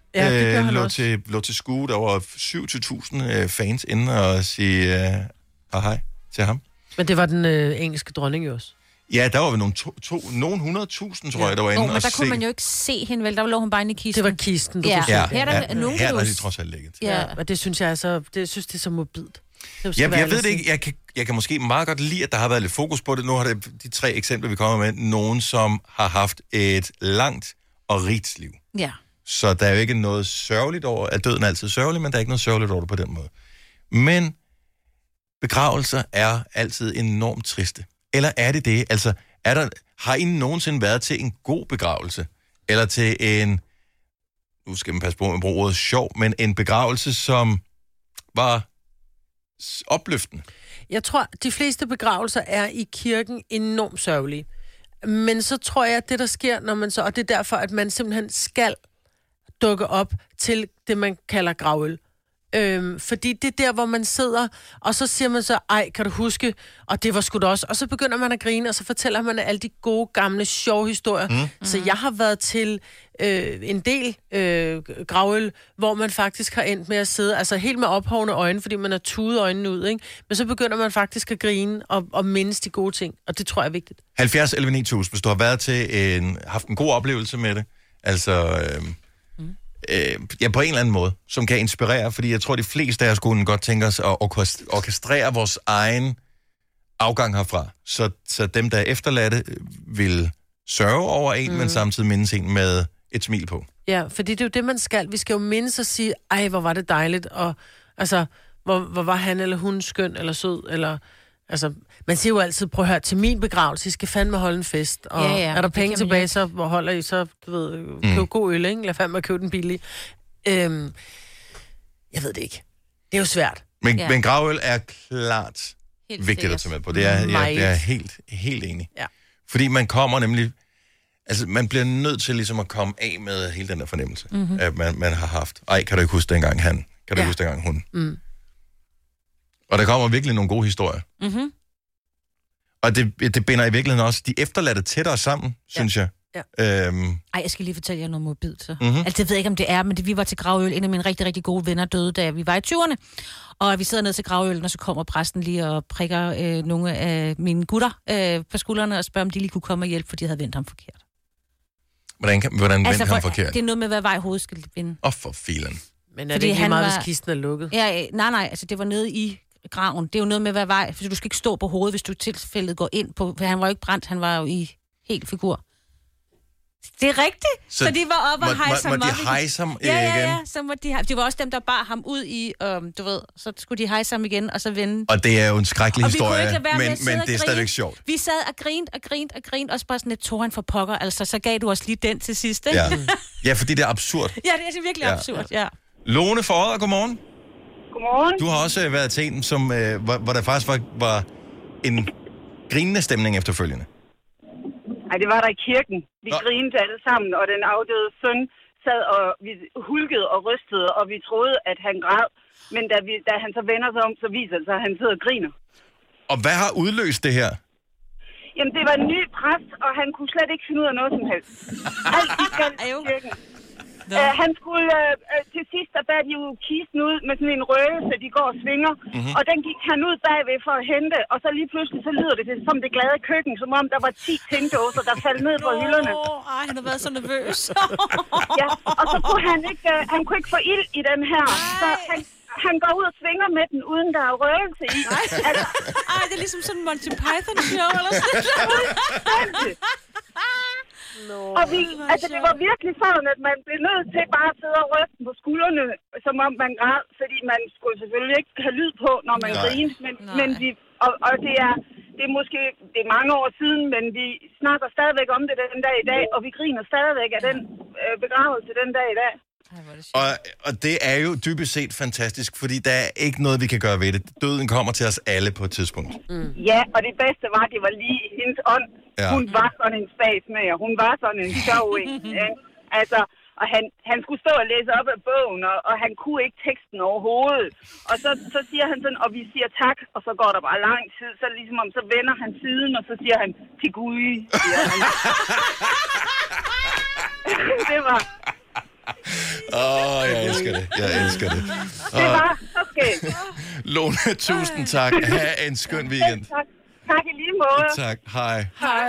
lå til skue. Der var 7.000 fans inde og sige hej til ham. Men det var den engelske dronning jo også. Ja, der var vi nogle 100.000, tror jeg, der var inde men der kunne man jo ikke se hende, vel? Der lå hun bare inde i kisten. Det var kisten, du kunne se. Her er de trods alt ligget. Ja, og det synes jeg altså, det er så mobilt. Jeg ved det ikke. Jeg kan måske meget godt lide, at der har været lidt fokus på det. Nu har det de 3 eksempler, vi kommer med, nogen, som har haft et langt og rigt liv. Ja. Så der er jo ikke noget sørgeligt over, at døden er altid sørgelig, men der er ikke noget sørgeligt over det på den måde. Men begravelser er altid enormt triste. Eller er det det? Altså, har I nogensinde været til en god begravelse? Eller til en, nu skal man passe på med at bruge ordet sjov, men en begravelse, som var opløftende? Jeg tror, de fleste begravelser er i kirken enormt sørgelige. Men så tror jeg, at det, der sker, når man så, og det er derfor, at man simpelthen skal dukke op til det, man kalder gravøl. Fordi det er der, hvor man sidder, og så siger man så, ej, kan du huske, og det var sgu da også. Og så begynder man at grine, og så fortæller man alle de gode, gamle, sjove historier. Så jeg har været til en del gravøl, hvor man faktisk har endt med at sidde, altså helt med ophovne øjne, fordi man har tudet øjnene ud, ikke? Men så begynder man faktisk at grine og mindes de gode ting, og det tror jeg er vigtigt. 70 11 9000, hvis du har været til haft en god oplevelse med det, altså... Ja, på en eller anden måde, som kan inspirere, fordi jeg tror, de fleste af os kunne godt tænke os at orkestrere vores egen afgang herfra. Så dem, der er efterladte, vil sørge over en, men samtidig mindes en med et smil på. Ja, fordi det er jo det, man skal. Vi skal jo mindes og sige, ej, hvor var det dejligt, og altså, hvor var han eller hun skøn eller sød, eller... Altså, man siger jo altid, prøv at høre, til min begravelse, I skal fandme holde en fest, og er der penge tilbage, så holder I så, du ved, køb god øl, ikke? Lad fandme at købe den billig. Jeg ved det ikke. Det er jo svært. Men gravøl er klart helt vigtigt at tage med på. Det er, jeg er helt enig. Ja. Fordi man kommer nemlig, altså man bliver nødt til ligesom at komme af med hele den der fornemmelse, at man har haft. Ej, kan du ikke huske dengang han? Kan du huske dengang hun? Og der kommer virkelig nogle gode historier. Mm-hmm. Og det binder i virkeligheden også de efterladte tættere sammen, synes jeg. Ja. Ej, jeg skal lige fortælle jer noget mobilt, så. Altså, det ved jeg ikke, om det er, men vi var til gravøl. En af mine rigtig, rigtig gode venner døde, da vi var i 20'erne. Og vi sidder ned til gravølen, og så kommer præsten lige og prikker nogle af mine gutter på skuldrene og spørger, om de lige kunne komme og hjælpe, for de havde vendt ham forkert. Hvordan vendte ham forkert? Det er noget med, hvad vej hovedet skal vinde. For filen. Men er det ikke meget, hvis kisten er lukket? Ja, nej, altså det var nede i graven. Det er jo noget med, hvad vej, for du skal ikke stå på hovedet, hvis du tilfældet går ind på, for han var jo ikke brændt, han var jo i helt figur. Det er rigtigt. Så de var oppe og hejse ham op. Må de hejse ham igen? Ja, så må de det var også dem, der bar ham ud i, du ved, så skulle de hejse ham igen, og så vende. Og det er jo en skrækkelig historie, men det er stadigvæk sjovt. Vi sad og grinte, og så bare sådan et tåren for pokker, altså så gav du os lige den til sidst, ikke? Ja, fordi det er absurd. Ja, det er virkelig absurd, ja. Lone for Odder, godmorgen. Godmorgen. Du har også været til en, som, hvor der faktisk var en grinende stemning efterfølgende. Nej, det var der i kirken. Vi grinede alle sammen, og den afdøde søn sad og vi hulkede og rystede, og vi troede, at han græd. Men da han så vender sig om, så viser det sig, at han sidder og griner. Og hvad har udløst det her? Jamen, det var en ny præst, og han kunne slet ikke finde ud af noget som helst. Alt gik galt i kirken. Han skulle, til sidst, der bad de jo kisten ud med sådan en røgelse, de går og svinger, og den gik han ud bagved for at hente, og så lige pludselig, så lyder det som det glade køkken, som om der var 10 tændåser, der faldt ned fra hylderne. Han har været så nervøs. Ja, og så kunne han kunne ikke få ild i den her, så han går ud og svinger med den, uden der er røgelse i. Det er ligesom sådan en Monty Python-show, eller sådan noget. Og det var virkelig sådan, at man blev nødt til bare at sidde og ryste på skuldrene, som om man græd, fordi man skulle selvfølgelig ikke have lyd på, når man griner. Men det er måske mange år siden, men vi snakker stadigvæk om det den dag i dag, og vi griner stadigvæk af den begravelse den dag i dag. Og det er jo dybest set fantastisk, fordi der er ikke noget, vi kan gøre ved det. Døden kommer til os alle på et tidspunkt. Ja, og det bedste var, at det var lige hendes ånd. Ja. Hun var sådan en statsmager. Hun var sådan en sjov en. Altså, og han skulle stå og læse op af bogen, og han kunne ikke teksten overhovedet. Og så siger han sådan, og vi siger tak, og så går der bare lang tid. Så ligesom om, så vender han siden, og så siger han, til Gud, siger han. Det var... jeg elsker det. Det var så skægt. Lone, tusind tak. Ha' en skøn weekend. Tak i lige måde. Tak. Hej.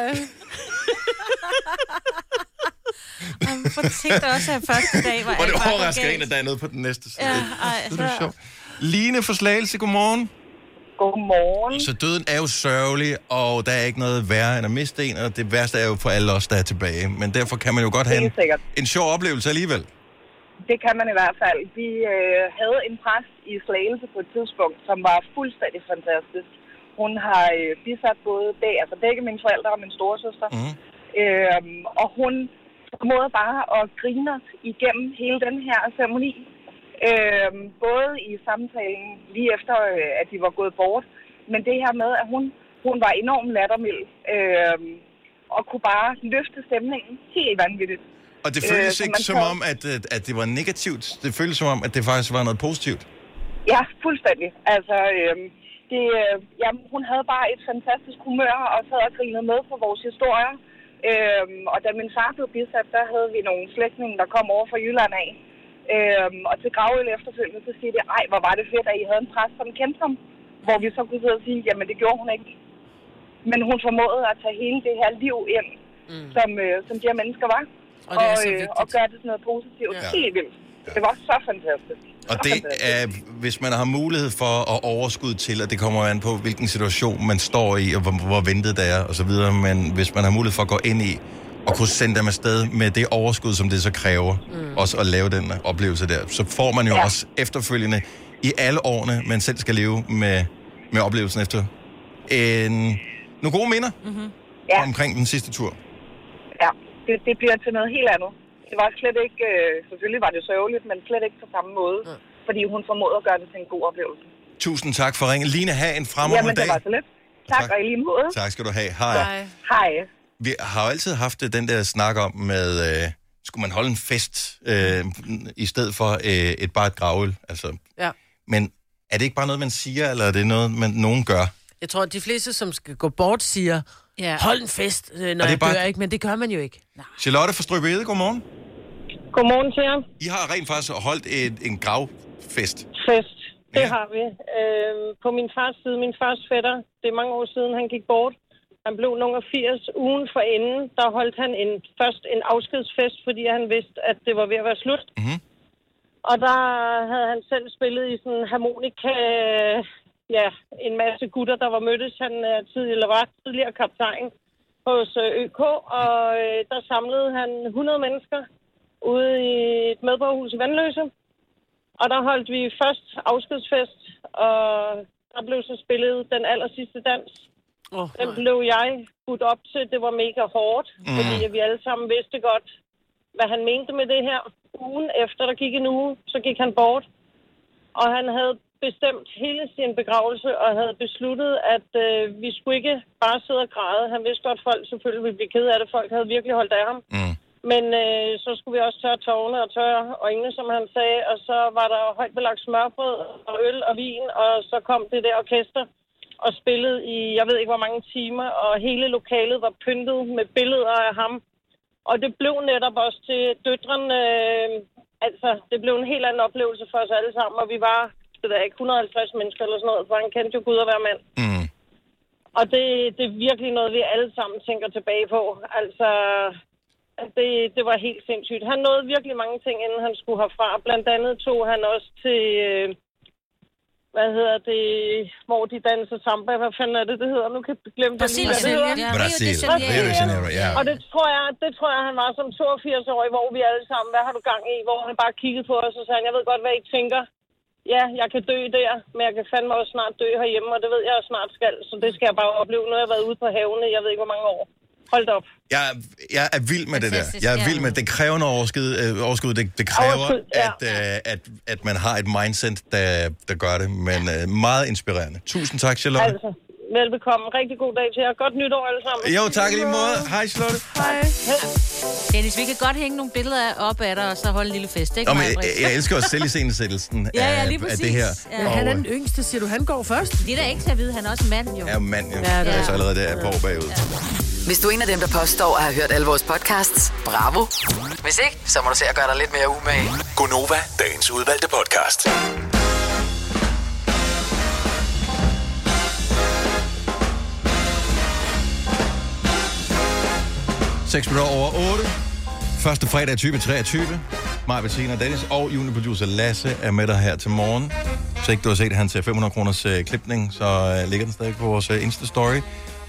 For tænkte også, at første dag var det overrasker en, at der er noget på den næste side. Det er sjovt. Line fra Slagelse, godmorgen. Godmorgen. Så døden er jo sørgelig, og der er ikke noget værre end at miste en, og det værste er jo for alle os, der er tilbage. Men derfor kan man jo godt have en sjov oplevelse alligevel. Det kan man i hvert fald. Vi havde en præst i Slagelse på et tidspunkt, som var fuldstændig fantastisk. Hun har bisat begge mine forældre og min storesøster. Og hun formåede bare at grine os igennem hele den her ceremoni. Både i samtalen lige efter, at de var gået bort, men det her med, at hun var enormt lattermild og kunne bare løfte stemningen helt vanvittigt. Og det føles ikke som om, at det var negativt. Det føles som om, at det faktisk var noget positivt. Ja, fuldstændig. Altså, hun havde bare et fantastisk humør og sad og grinede med på vores historier. Og da min far blev bisat, der havde vi nogle slægtninge, der kom over fra Jylland af. Og til gravøl efterfølgende, så siger de, ej, hvor var det fedt, at I havde en præst, som kendte ham. Hvor vi så kunne sidde og sige, jamen det gjorde hun ikke. Men hun formåede at tage hele det her liv ind, som de her mennesker var. Og gøre det sådan noget positivt. Ja. Helt vildt. Ja. Det var så fantastisk. Og det er, hvis man har mulighed for at overskud til, og det kommer an på, hvilken situation man står i, og hvor ventet det er, og så videre, men hvis man har mulighed for at gå ind i, og kunne sende dem afsted med det overskud, som det så kræver, også at lave den oplevelse der, så får man jo også efterfølgende, i alle årene, man selv skal leve med oplevelsen efter, nogle gode minder omkring den sidste tur. Ja, det bliver til noget helt andet. Det var slet ikke, selvfølgelig var det sørgeligt, men slet ikke på samme måde, fordi hun formåede at gøre det til en god oplevelse. Tusind tak for ringen. Line, have en fremragende dag. Jamen, det var så lidt. Tak, og i lige måde. Tak skal du have. Hej. Hej. Vi har jo altid haft den der snak om med, skulle man holde en fest i stedet for bare et gravøl? Altså. Ja. Men er det ikke bare noget, man siger, eller er det noget, nogen gør? Jeg tror, at de fleste, som skal gå bort, siger, hold en fest, når jeg dør, ikke? Men det gør man jo ikke. Nej. Charlotte fra Strøbede, godmorgen. Godmorgen til jer. I har rent faktisk holdt en gravfest. Det har vi. På min fars side, min fars fætter, det er mange år siden, han gik bort. Han blev nummer 80 ugen forinden. Der holdt han først en afskedsfest, fordi han vidste, at det var ved at være slut. Mm-hmm. Og der havde han selv spillet i sådan en harmonika, en masse gutter, der var mødtes. Han var tidligere kaptajn hos ØK, og der samlede han 100 mennesker ude i et medborgerhus i Vandløse. Og der holdt vi først afskedsfest, og der blev så spillet den aller sidste dans. Den blev jeg budt op til. Det var mega hårdt, fordi vi alle sammen vidste godt, hvad han mente med det her. Ugen efter, der gik en uge, så gik han bort. Og han havde bestemt hele sin begravelse og havde besluttet, at vi skulle ikke bare sidde og græde. Han vidste godt, at folk selvfølgelig ville blive ked af det. Folk havde virkelig holdt af ham. Men så skulle vi også tørre tårne og tørre øjnene, som han sagde. Og så var der højt belagt smørbrød og øl og vin, og så kom det der orkester og spillede i, jeg ved ikke hvor mange timer, og hele lokalet var pyntet med billeder af ham. Og det blev netop også til døtrene, det blev en helt anden oplevelse for os alle sammen, og vi var, det der ikke 150 mennesker eller sådan noget, for han kendte jo Gud og hver mand. Og det er virkelig noget, vi alle sammen tænker tilbage på. Altså, det var helt sindssygt. Han nåede virkelig mange ting, inden han skulle herfra. Blandt andet tog han også til, hvor de danser samba. Hvad fanden er det hedder? Nu kan jeg glemme det lige, hvad det hedder. Brasil. Rio de Janeiro, ja. Og det tror jeg, han var som 82-årig, hvor vi alle sammen, hvad har du gang i? Hvor han bare kiggede på os og sagde, jeg ved godt, hvad I tænker. Ja, jeg kan dø der, men jeg kan fandme også snart dø herhjemme, og det ved jeg også snat skal. Så det skal jeg bare opleve. Nu har jeg været ude på havene, jeg ved ikke, hvor mange år. Hold op. Jeg er vild med det der. Jeg er vild med det krævende overskud. Det kræver, at man har et mindset, der gør det, men meget inspirerende. Tusind tak, Charlotte. Altså, velbekomme. Rigtig god dag til jer. Godt nytår alle sammen. Jo, tak i lige måde. Hej, Charlotte. Hej. Dennis, vi kan godt hænge nogle billeder op af dig, og så holde en lille fest, ikke? Jeg elsker også selv iscenesættelsen af det her. Ja, han er den yngste, siger du. Han går først. Det er da ikke til at vide. Han er også mand, jo. Ja, mand, jo. Ja, det er så allerede der på bagud. Ja. Hvis du er en af dem, der påstår at have hørt alle vores podcasts, bravo. Hvis ikke, så må du se at gøre dig lidt mere umage. Gonova, dagens udvalgte podcast. Seks minutter over 8. Første fredag 2023. Maja, Bettina, Dennis og juniorproducer Lasse er med dig her til morgen. Så ikke du har set hans 500 kroners klipning, så ligger den stadig på vores Insta-story.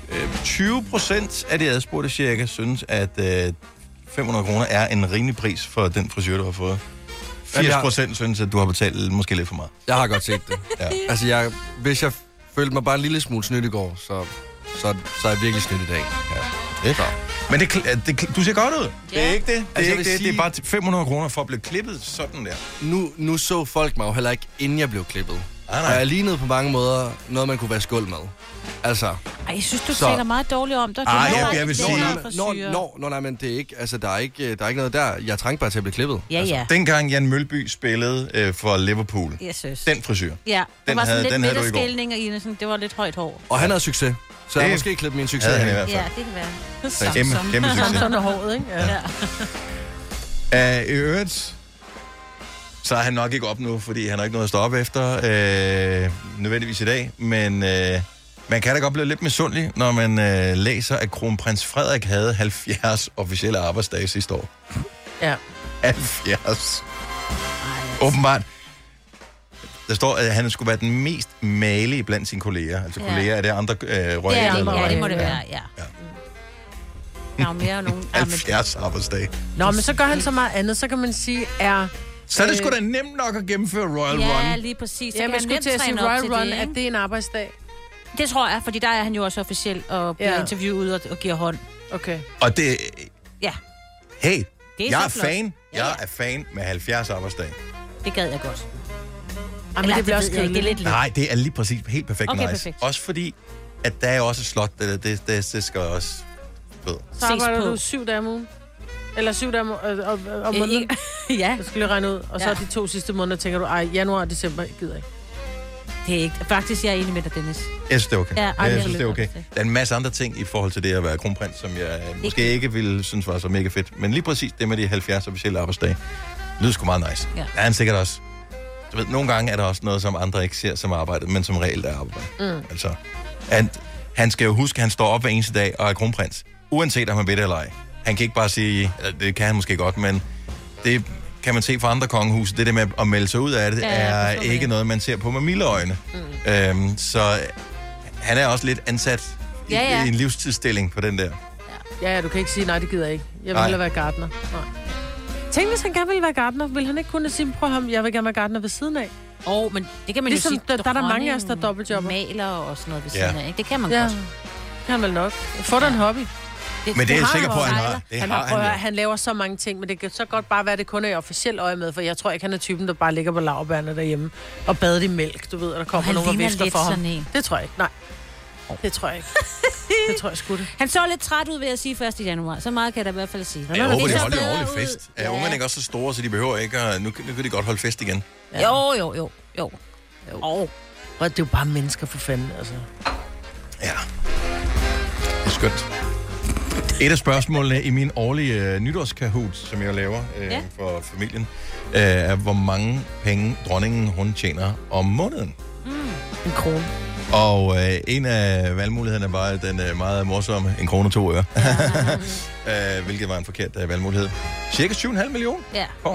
20% af de adspurgte cirka synes, at 500 kroner er en rimelig pris for den frisør, du har fået. 80% synes, at du har betalt måske lidt for meget. Jeg har godt set det. Ja. Altså, hvis jeg følte mig bare en lille smule snydt i går, så er jeg virkelig snydt i dag. Ja. Men du ser godt ud. Ja. Det er ikke det. Det er bare 500 kroner for at blive klippet sådan der. Nu så folk mig jo heller ikke, inden jeg blev klippet. Nej. Og jeg lignede på mange måder noget, man kunne være skuld med. Altså... Ej, jeg synes, du taler meget dårligt om dig. Jeg vil sige... Nej, men det er ikke... Altså, der er ikke noget der. Jeg trængte bare til at blive klippet. Ja. Altså, dengang Jan Mølby spillede for Liverpool. Den frisyr. Ja, der var sådan lidt midterskældning, og det var lidt højt hår. Og han havde succes. Så jeg måske klippet min succes. Han i hvert fald. Ja, det kan være. Kæmpe succes. Sådan er håret, ikke? Ja. I øvrigt... Så er han nok ikke op nu, fordi han har ikke noget at stå op efter, nødvendigvis i dag. Men man kan da godt blive lidt misundelig, når man læser, at kronprins Frederik havde 70 officielle arbejdsdage sidste år. Ja. 70. Åbenbart. Der står, at han skulle være den mest malige blandt sine kolleger. Altså kolleger, er det andre royale? Ja, det må det være, ja. Nå, mere nogen. 70 arbejdsdage. Nå, men så gør han så meget andet. Så kan man sige, så er det sgu da nemt nok at gennemføre Royal Run. Ja, lige præcis. Ja, men skulle til at sige Royal Run, at det er en arbejdsdag. Det tror jeg, fordi der er han jo også officielt og bliver interviewet og giver hånd. Okay. Og det... Ja. Hey, jeg er fan. Jeg er fan med 70 arbejdsdage. Det gad jeg godt. Men det bliver også kedeligt. Nej, det er lige præcis helt perfekt okay, nice. Perfekt. Også fordi, at der er også et slot, det skal også... Så arbejder du 7 dage om ugen? Eller 7 dage om måneden? Ja. Jeg skal lige regne ud. Og så de 2 sidste måneder tænker du, januar og december, gider ikke. Det er ikke. Faktisk, jeg er enig med dig, Dennis. Jeg synes, det er okay. Ja, jeg synes, det er okay. Der er en masse andre ting i forhold til det at være kronprins, som jeg måske ikke ville synes var så mega fedt. Men lige præcis det med de 70 officielle arbejdsdage, lyder sgu meget nice. Ja. Der er han sikkert også. Du ved, nogle gange er der også noget, som andre ikke ser som arbejde, men som reelt er arbejde. Altså, han skal jo huske, at han står op hver eneste dag og er kronprins. Uanset om han ved det eller ej. Han kan ikke bare sige, det kan han måske godt, men det kan man se fra andre kongehuse. Det der med at melde sig ud af det, er ikke noget, man ser på med milde øjne. Så han er også lidt ansat i en livstidsstilling på den der. Ja, du kan ikke sige, nej, det gider jeg ikke. Jeg vil hellere være gartner. Nej. Tænk, hvis han gerne ville være gartner, vil han ikke kunne sige, prøv ham, jeg vil gerne være gartner ved siden af. Men det kan man ligesom, jo sige. Der er der mange af os, der dobbeltjobber. Maler og sådan noget ved siden af, ikke? Det kan man godt. Kan han vel nok. Få dig en hobby. Men det er jeg sikker på, at han har. Han laver så mange ting, men det kan så godt bare være, det kun er i officielt øje med, for jeg tror ikke, han er typen, der bare ligger på laurbærne derhjemme og bader i mælk, du ved, og der kommer nogen og vifter for ham. Det tror jeg ikke, nej. Det tror jeg ikke. Det tror jeg sgu det. Han så lidt træt ud, ved at sige 1. januar. Så meget kan jeg da i hvert fald sige. Jeg håber, de holder en ordentlig fest. Er ungerne ikke også så store, så de behøver ikke, og nu kan de godt holde fest igen? Ja. Jo. Og det er jo bare mennesker for fanden, altså. Ja. Det er skønt. Et af spørgsmålene i min årlige nytårskahoot, som jeg laver for familien, er, hvor mange penge dronningen hun tjener om måneden. En krone. Og en af valgmulighederne var den meget morsomme 1 krone 2 øre. Hvilket var en forkert valgmulighed. Cirka 7,5 millioner får hun.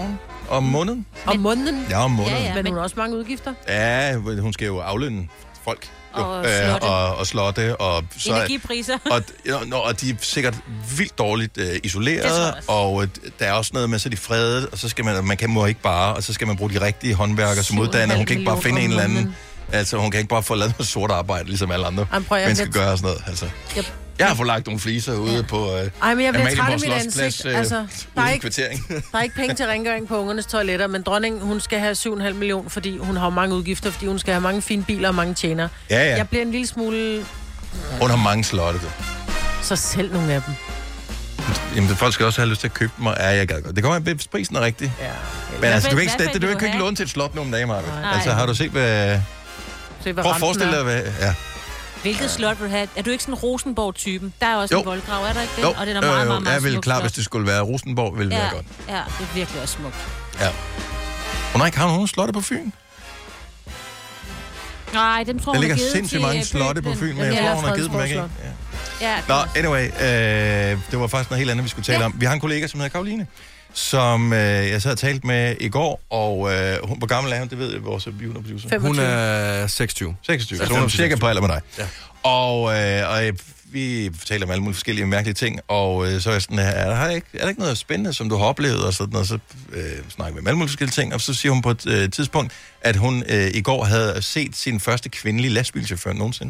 om måneden. Om måneden? Ja, om måneden. Ja, men hun har også mange udgifter. Ja, hun skal jo aflønne folk. Og slotte. Og energipriser. og de er sikkert vildt dårligt isoleret, og der er også noget med, så de fredet, og så skal man må ikke bare, og så skal man bruge de rigtige håndværkere som uddanner. Hun kan ikke bare finde en eller anden. Altså, hun kan ikke bare få lavet noget sort arbejde, ligesom alle andre mennesker gør og sådan noget. Altså. Yep. Jeg har fået lagt nogle fliser ude på men jeg bliver træt i mit ansigt. Altså, der er ikke penge til rengøring på ungernes toiletter, men dronningen, hun skal have 7,5 millioner, fordi hun har mange udgifter, fordi hun skal have mange fine biler og mange tjenere. Ja. Jeg bliver en lille smule... Hun har mange slotte. Så selv nogle af dem. Jamen, folk skal også have lyst til at købe dem, og jeg gad godt. Det kommer an, hvis prisen er rigtig. Ja. Men altså, du kan ikke låne til et slot nogle dage, Marve. Altså, har du set, hvad... Prøv at forestille dig, hvad... Ja. Hvilket slot vil du have? Er du ikke sådan Rosenborg-typen? Der er også en voldgrav, er der ikke det? Og det er meget jeg vil klart, hvis det skulle være Rosenborg, ville det være godt. Ja, det er virkelig også smukt. Ja. Hun har ikke nogen slotte på Fyn? Nej, dem tror jeg, hun har givet til... Der ligger sindssygt mange slotte på Fyn, men jeg tror, hun har givet dem væk, ikke? Ja. Nå, anyway, det var faktisk noget helt andet, vi skulle tale om. Vi har en kollega, som hedder Karoline, som jeg sad og talt med i går, og hvor gammel er hun? Det ved vores juniorproducer. 25. Hun er 26. 26, så hun er cirka på alder med dig. Ja. Og vi taler om alle mulige forskellige mærkelige ting, og så er jeg sådan her, er der ikke noget spændende, som du har oplevet, og sådan noget, så snakker vi om alle mulige forskellige ting, og så siger hun på et tidspunkt, at hun i går havde set sin første kvindelige lastbilchauffør nogensinde.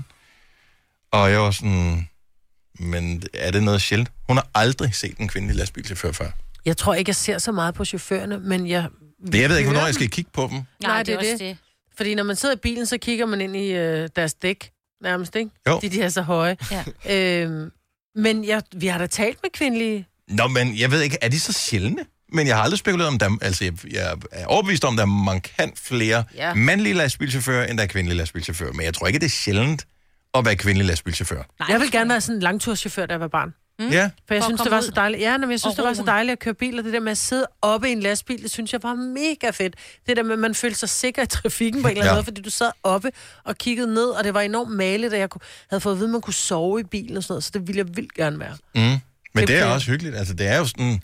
Og jeg var sådan, men er det noget sjældent? Hun har aldrig set en kvindelig lastbilchauffør før. Jeg tror ikke, jeg ser så meget på chaufførerne, men jeg ved ikke, hvornår jeg skal kigge på dem. Nej, det er det. Fordi når man sidder i bilen, så kigger man ind i deres dæk, nærmest, ikke? Jo. De er så høje. Ja. Men vi har da talt med kvindelige... Nå, men jeg ved ikke, er de så sjældne? Men jeg har aldrig spekuleret om dem. Altså, jeg er overbevist om, at der er markant flere mandlige lastbilchauffører, end der er kvindelige lastbilchauffører. Men jeg tror ikke, det er sjældent at være kvindelig lastbilchauffør. Nej, jeg vil gerne være sådan en langturschauffør, da jeg var barn. Ja. For jeg synes, det var så dejligt. Ja, men jeg synes, det var så dejligt at køre bil, og det der med at sidde oppe i en lastbil, det synes jeg var mega fedt. Det der med, at man følte sig sikker i trafikken på en eller anden måde, fordi du sad oppe og kiggede ned, og det var enormt maligt, og jeg havde fået at vide, at man kunne sove i bilen og sådan noget, så det ville jeg vildt gerne være. Men det er også hyggeligt. Altså, det er jo sådan...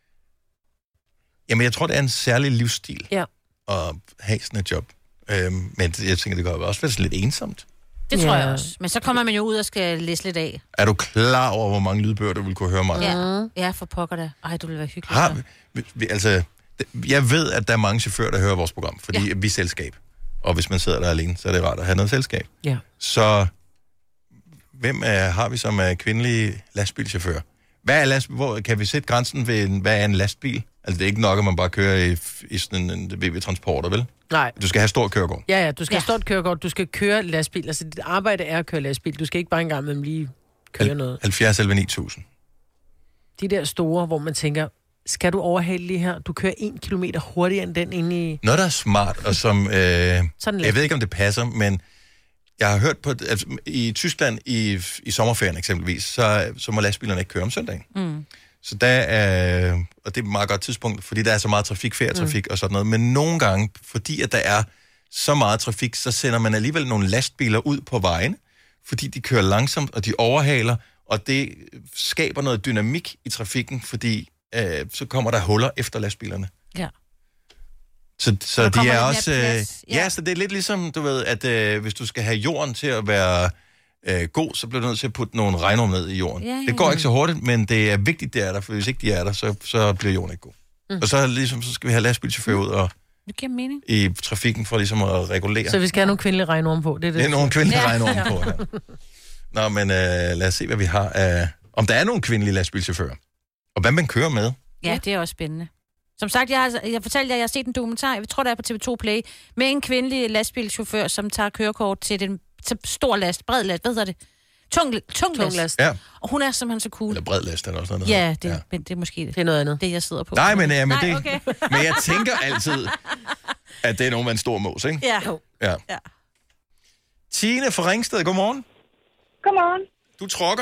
Jamen, jeg tror, det er en særlig livsstil at have sådan et job. Men jeg tænker, det kan også være sådan lidt ensomt. Det tror jeg også. Men så kommer man jo ud og skal læse lidt af. Er du klar over, hvor mange lydbøger, du vil kunne høre mig? Ja, for pokker da. Ej, du vil være hyggelig. Altså, jeg ved, at der er mange chauffører, der hører vores program, fordi vi er selskab. Og hvis man sidder der alene, så er det rart at have noget selskab. Ja. Så hvem har vi som kvindelige lastbilchauffør? Hvor kan vi sætte grænsen ved, hvad er en lastbil? Altså, det er ikke nok, at man bare kører i sådan en VV-transporter, vel? Nej. Du skal have stort kørekort. Ja, du skal have stort kørekort. Du skal køre lastbil. Altså, dit arbejde er at køre lastbil. Du skal ikke bare engang med dem lige køre noget. 70 eller 9000. De der store, hvor man tænker, skal du overhale lige her? Du kører 1 kilometer hurtigere end den inde i... Noget, der er smart, og som... jeg ved ikke, om det passer, men jeg har hørt på... Altså, i Tyskland i sommerferien eksempelvis, så må lastbilerne ikke køre om søndagen. Så der er... Og det er et meget godt tidspunkt, fordi der er så meget trafik, ferietrafik og sådan noget. Men nogle gange, fordi at der er så meget trafik, så sender man alligevel nogle lastbiler ud på vejen, fordi de kører langsomt, og de overhaler, og det skaber noget dynamik i trafikken, fordi så kommer der huller efter lastbilerne. Ja. Så de er også... så det er lidt ligesom, du ved, at hvis du skal have jorden til at være god, så bliver du nødt til at putte nogle regnorm ned i jorden. Ja. Det går ikke så hurtigt, men det er vigtigt, det er der, for hvis ikke de er der, så bliver jorden ikke god. Og så skal vi have lastbilchauffører ud og i trafikken for ligesom at regulere. Så vi skal have nogle kvindelige regnorm på, det er det? Det er nogle kvindelige regnorm på, ja. Nå, men lad os se, hvad vi har af... Om der er nogle kvindelige lastbilchauffører, og hvad man kører med. Ja, det er også spændende. Som sagt, jeg fortalte jer, at jeg har set en dokumentar, jeg tror, der er på TV2 Play, med en kvindelig lastbilchauffør, som tager kørekort til den stor last, bred last, hvad hedder det? Tung last. Ja. Og hun er simpelthen så cool. Eller bred last, eller også noget. Ja, men det er måske det er noget andet. Det, jeg sidder på. Nej, men jeg tænker altid, at det er nogen med en stor mås, ikke? Ja. Tine fra Ringsted, godmorgen. Godmorgen. Du trokker?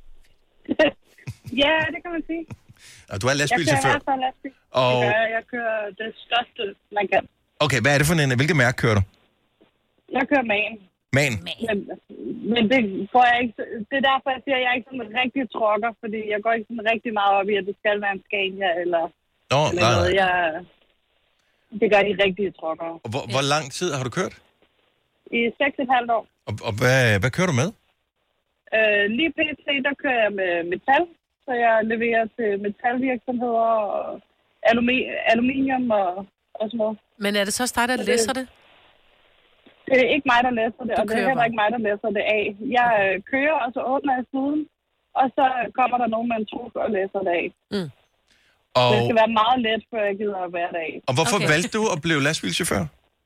Ja, det kan man sige. Og du er lastbilchauffør? Jeg kører lastbil. Og... Jeg kører det største, man kan. Okay, hvad er det for en? Hvilket mærke kører du? Jeg kører MAN. Men det får jeg ikke... Det er derfor, jeg siger, at jeg er ikke sådan en rigtig trokker, fordi jeg går ikke sådan rigtig meget op i, at det skal være en Scania eller... noget. Det gør de rigtige truckere. Og hvor lang tid har du kørt? I 6,5 år. Og hvad kører du med? Lige pt. Der kører jeg med metal, så jeg leverer til metalvirksomheder og aluminium og sådan noget. Men er det så dig, der læser det? Det er ikke mig, der læser det, og det er heller ikke mig, der læser det af. Jeg kører, og så åbner jeg siden, og så kommer der nogen med en truk og læser det af. Mm. Og det skal være meget let, før jeg gider at være der af. Og hvorfor valgte du at blive lastbilchauffør?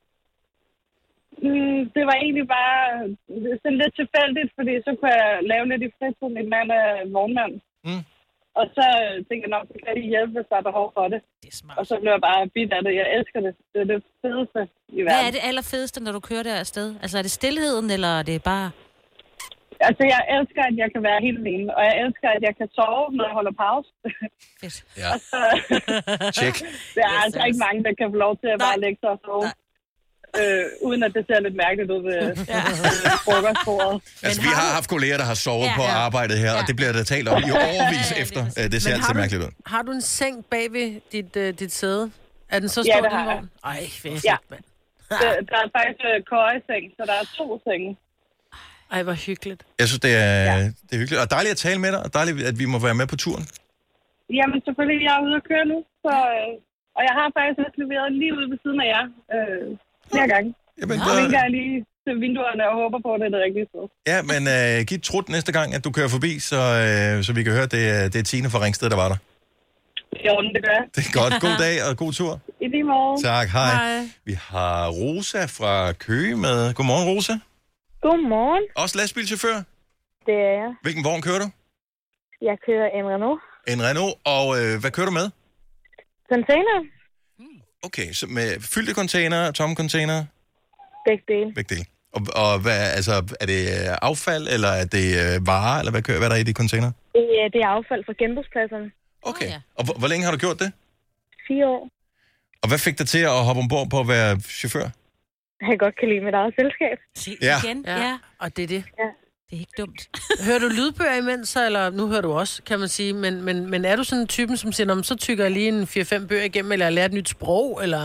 Det var egentlig bare sådan lidt tilfældigt, fordi så kunne jeg lave lidt i fritid. Min mand er vognmand. Mm. Og så tænkte jeg nok, så kan de hjælpe, hvis der er behov for det. Det er smart. Og så blev jeg bare bidt af det. Jeg elsker det. Det er det fedeste i verden. Hvad er det allerfedeste, når du kører der afsted? Altså er det stilheden, eller er det bare... Altså, jeg elsker, at jeg kan være helt alene. Og jeg elsker, at jeg kan sove, når jeg holder pause. Fedt. Ja. Og så... Check. Der er altså ikke mange, der kan få lov til at bare lægge sig og sove. Uden at det ser lidt mærkeligt ud ved frokostbordet. Altså, vi har haft kolleger, der har sovet på arbejdet her, og det bliver der talt om i overvis efter. Det ser altid mærkeligt ud. Har du en seng bag ved dit sæde? Er den så stor, den vogn? Ej, fedt, mand. Der er faktisk køjeseng, så der er 2 senge. Ej, hvor hyggeligt. Jeg synes, det er hyggeligt. Og dejligt at tale med dig, og dejligt, at vi må være med på turen. Jamen, selvfølgelig. Jeg er ude at køre nu, så, og jeg har faktisk også leveret lige ude ved siden af jer flere gange. Jamen, så vinker jeg lige til vinduerne og håber på, at det er det rigtige sted. Ja, men giv et trut næste gang, at du kører forbi, så vi kan høre, det er Tine fra Ringsted, der var der. Jo, det gør jeg. Det er godt. God dag og god tur. I lige måde. Tak, hej. Vi har Rosa fra Køge med. Godmorgen, Rosa. Godmorgen. Også lastbilchauffør? Det er jeg. Hvilken vogn kører du? Jeg kører en Renault. En Renault, og hvad kører du med? Container. Okay, så med fyldte container, tomme container? Begge dele. Begge dele. Og hvad, altså, er det affald, eller er det varer, eller hvad er der i de container? Det er affald fra genbrugspladserne. Okay, og hvor længe har du gjort det? 4 år. Og hvad fik dig til at hoppe ombord på at være chauffør? Jeg godt kan lide mit eget selskab. Igen, ja. Og det er det. Ja. Det er ikke dumt. Hører du lydbøger imens, eller nu hører du også, kan man sige, men er du sådan en typen, som siger, så tykker jeg lige en 4-5 bøger igennem, eller lærer et nyt sprog, eller?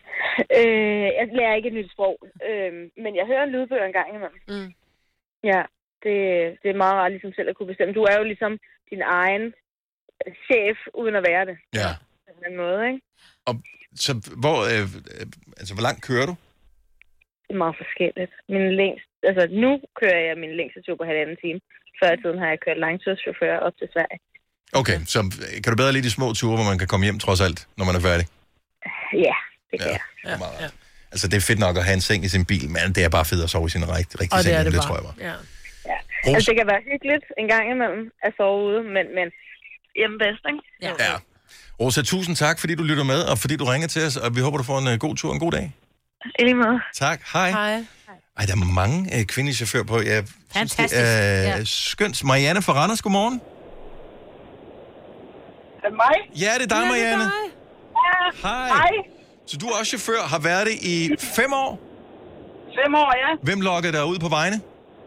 Jeg lærer ikke et nyt sprog, men jeg hører en lydbøger en gang imellem. Mm. Ja, det er meget rart ligesom selv at kunne bestemme. Du er jo ligesom din egen chef, uden at være det. Ja. På en måde, ikke? Og så hvor langt kører du? Det er meget forskelligt. Nu kører jeg min længste tur på 1,5 time. Før i tiden har jeg kørt langturschauffør op til Sverige. Okay, så kan du bedre lide de små ture, hvor man kan komme hjem trods alt, når man er færdig? Ja, det kan jeg. Ja. Altså, det er fedt nok at have en seng i sin bil, men det er bare fedt at sove i sin rigtig seng. Det tror jeg bare. Ja. Altså, det kan være hyggeligt en gang imellem at sove ude, men hjemme bedst, ikke? Ja. Rosa, tusind tak, fordi du lytter med, og fordi du ringer til os, og vi håber, du får en god tur og en god dag. I lige måde. Tak. Hej. Ej, der er mange kvindelige chauffører på. Jeg synes, det er skønt. Marianne fra Randers, godmorgen. Er det mig? Ja, det er dig, Marianne. Ja. Hej. Så du er også chauffør, har været det i 5 år? 5 år, ja. Hvem lokkede dig ud på vejene?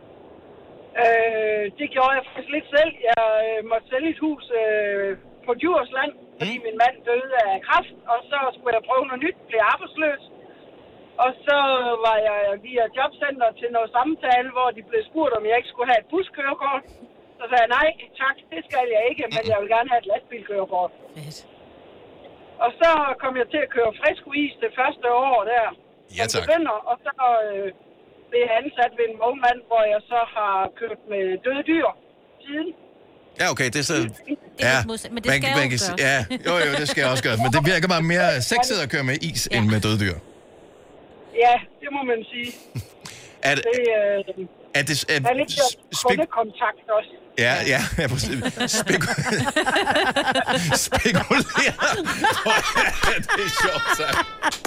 Det gjorde jeg faktisk lidt selv. Jeg måtte sælge et hus på Djursland, fordi min mand døde af kræft, og så skulle jeg prøve noget nyt, blev arbejdsløs. Og så var jeg via jobcenter til noget samtale, hvor de blev spurgt, om jeg ikke skulle have et buskørekort. Så sagde jeg, nej, tak, det skal jeg ikke, men jeg vil gerne have et lastbilkørekort. Og så kom jeg til at køre frisk is det første år der. Ja, tak. Begynder, og så blev jeg ansat ved en vognmand, hvor jeg så har kørt med døde dyr siden. Ja, okay, det er så... Ja, men det skal jo gøre. Ja, jo, det skal jeg også gøre. Men det virker bare mere sexet at køre med is, end med døde dyr. Ja, det må man sige. Er det lidt kundekontakt også. Ja, præcis. Spekulere. Det er sjovt sagt.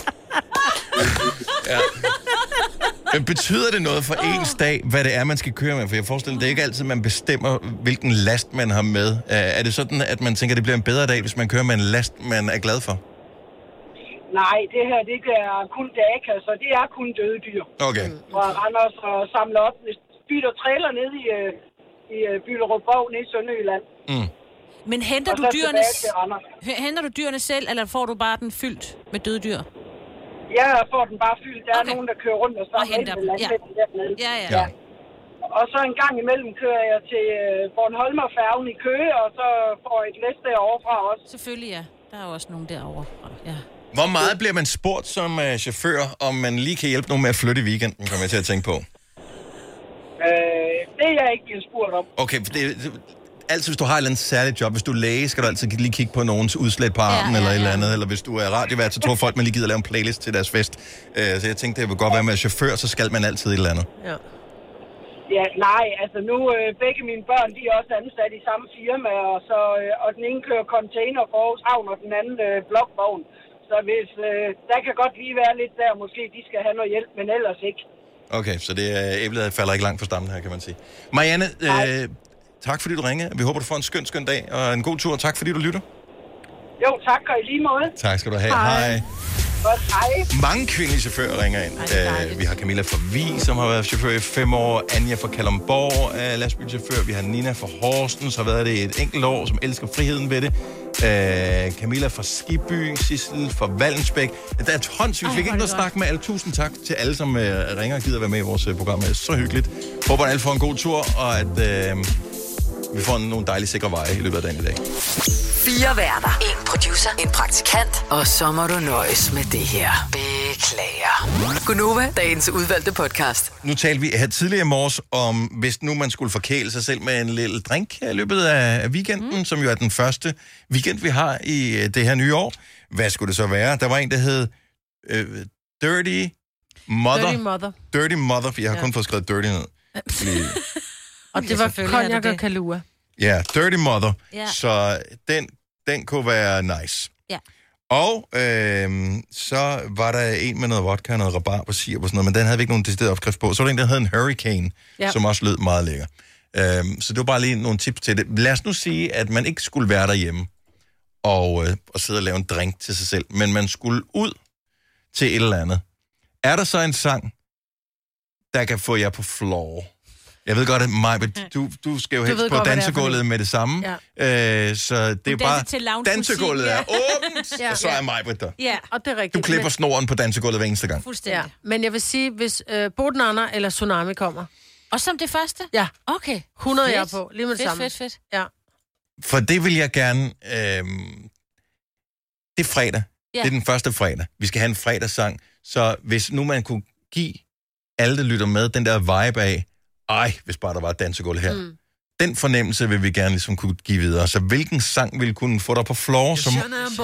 Ja. Men betyder det noget for ens dag, hvad det er, man skal køre med? For jeg forestiller mig, det er ikke altid, man bestemmer, hvilken last man har med. Er det sådan, at man tænker, at det bliver en bedre dag, hvis man kører med en last, man er glad for? Nej, det her, det er kun dagekasser. Det er kun døde dyr. Okay. Og Randers og samler op. Bytter trailer ned i Byllerup Borg nede i Sønderjylland. Mm. Men henter du dyrene selv, eller får du bare den fyldt med døde dyr? Jeg får den bare fyldt. Der er nogen, der kører rundt og starter ind med landmænden dernede. Ja. Og så en gang imellem kører jeg til Bornholmerfærgen i Køge, og så får jeg et læs derovre fra også. Selvfølgelig, ja. Der er også nogen derovre fra, ja. Hvor meget bliver man spurgt som chauffør, om man lige kan hjælpe nogen med at flytte i weekenden, kommer jeg til at tænke på? Det er jeg ikke blevet spurgt om. Okay, for altid hvis du har et eller andet særligt job, hvis du er læge, skal du altid lige kigge på nogens udslæt på armen eller et eller andet, eller hvis du er radiovært, så tror folk, man lige gider lave en playlist til deres fest. Så jeg tænkte, det vil godt være med chauffør, så skal man altid et eller andet. Ja. Ja, nej, altså nu begge mine børn, de er også ansat i samme firma, og den ene kører container for Aarhus Havn, og den anden blokvogn. Så hvis der kan godt lige være lidt der, måske de skal have noget hjælp, men ellers ikke. Okay, så det æblet falder ikke langt fra stammen her, kan man sige. Marianne, tak fordi du ringede. Vi håber, du får en skøn dag og en god tur. Tak fordi du lytter. Jo, tak, og i lige måde. Tak skal du have. Hej. Mange kvindelige chauffører ringer ind. Vi har Camilla fra Vig, som har været chauffør i 5 år. Anja fra Kalundborg er lastbilchauffør. Vi har Nina fra Horsens, har været det i et enkelt år, som elsker friheden ved det. Camilla fra Skiby, Sissel fra Vallensbæk. Der er tonsvis. Vi kan ikke nå snakke med alle. Tusind tak til alle, som ringer og gider være med i vores program. Det er så hyggeligt. Håber, at alle får en god tur, og at vi får nogle dejlige sikre veje i løbet af dagen i dag. 4 værter. 1 producer. En praktikant. Og så må du nøjes med det her. Beklager. Gunova, dagens udvalgte podcast. Nu talte vi her tidligere i morges om, hvis nu man skulle forkæle sig selv med en lille drink i løbet af weekenden, som jo er den første weekend, vi har i det her nye år. Hvad skulle det så være? Der var en, der hed Dirty Mother. Dirty Mother, for jeg har kun fået skrevet Dirty ned. Og det var cognac og Kahlua. Ja, Dirty Mother. Ja. Så den kunne være nice. Ja. Og så var der en med noget vodka, noget rabarbersirup og sådan noget, men den havde vi ikke nogen decideret opskrift på. Så var der en, der hed en Hurricane, som også lød meget lækker. Så det var bare lige nogle tips til det. Lad os nu sige, at man ikke skulle være derhjemme og sidde og lave en drink til sig selv, men man skulle ud til et eller andet. Er der så en sang, der kan få jer på floor? Jeg ved godt, at Majbet, du skal jo helst på dansegulvet med det samme. Ja. Så det er bare, dansegulvet er åbent, og så er Majbet der. Ja, og det er rigtigt. Du klipper snoren på dansegulvet hver eneste gang. Fuldstændig. Ja. Men jeg vil sige, hvis Boden Anna eller Tsunami kommer. Og som det første? Ja. Okay. 100 jeg på, lige med det samme. Fedt. Ja. For det vil jeg gerne... det er fredag. Ja. Det er den første fredag. Vi skal have en fredagssang. Så hvis nu man kunne give alle, der lytter med, den der vibe af, hvis bare der var et dansegulv her. Den fornemmelse vil vi gerne ligesom kunne give videre. Så hvilken sang vil kunne få dig på floor? Som...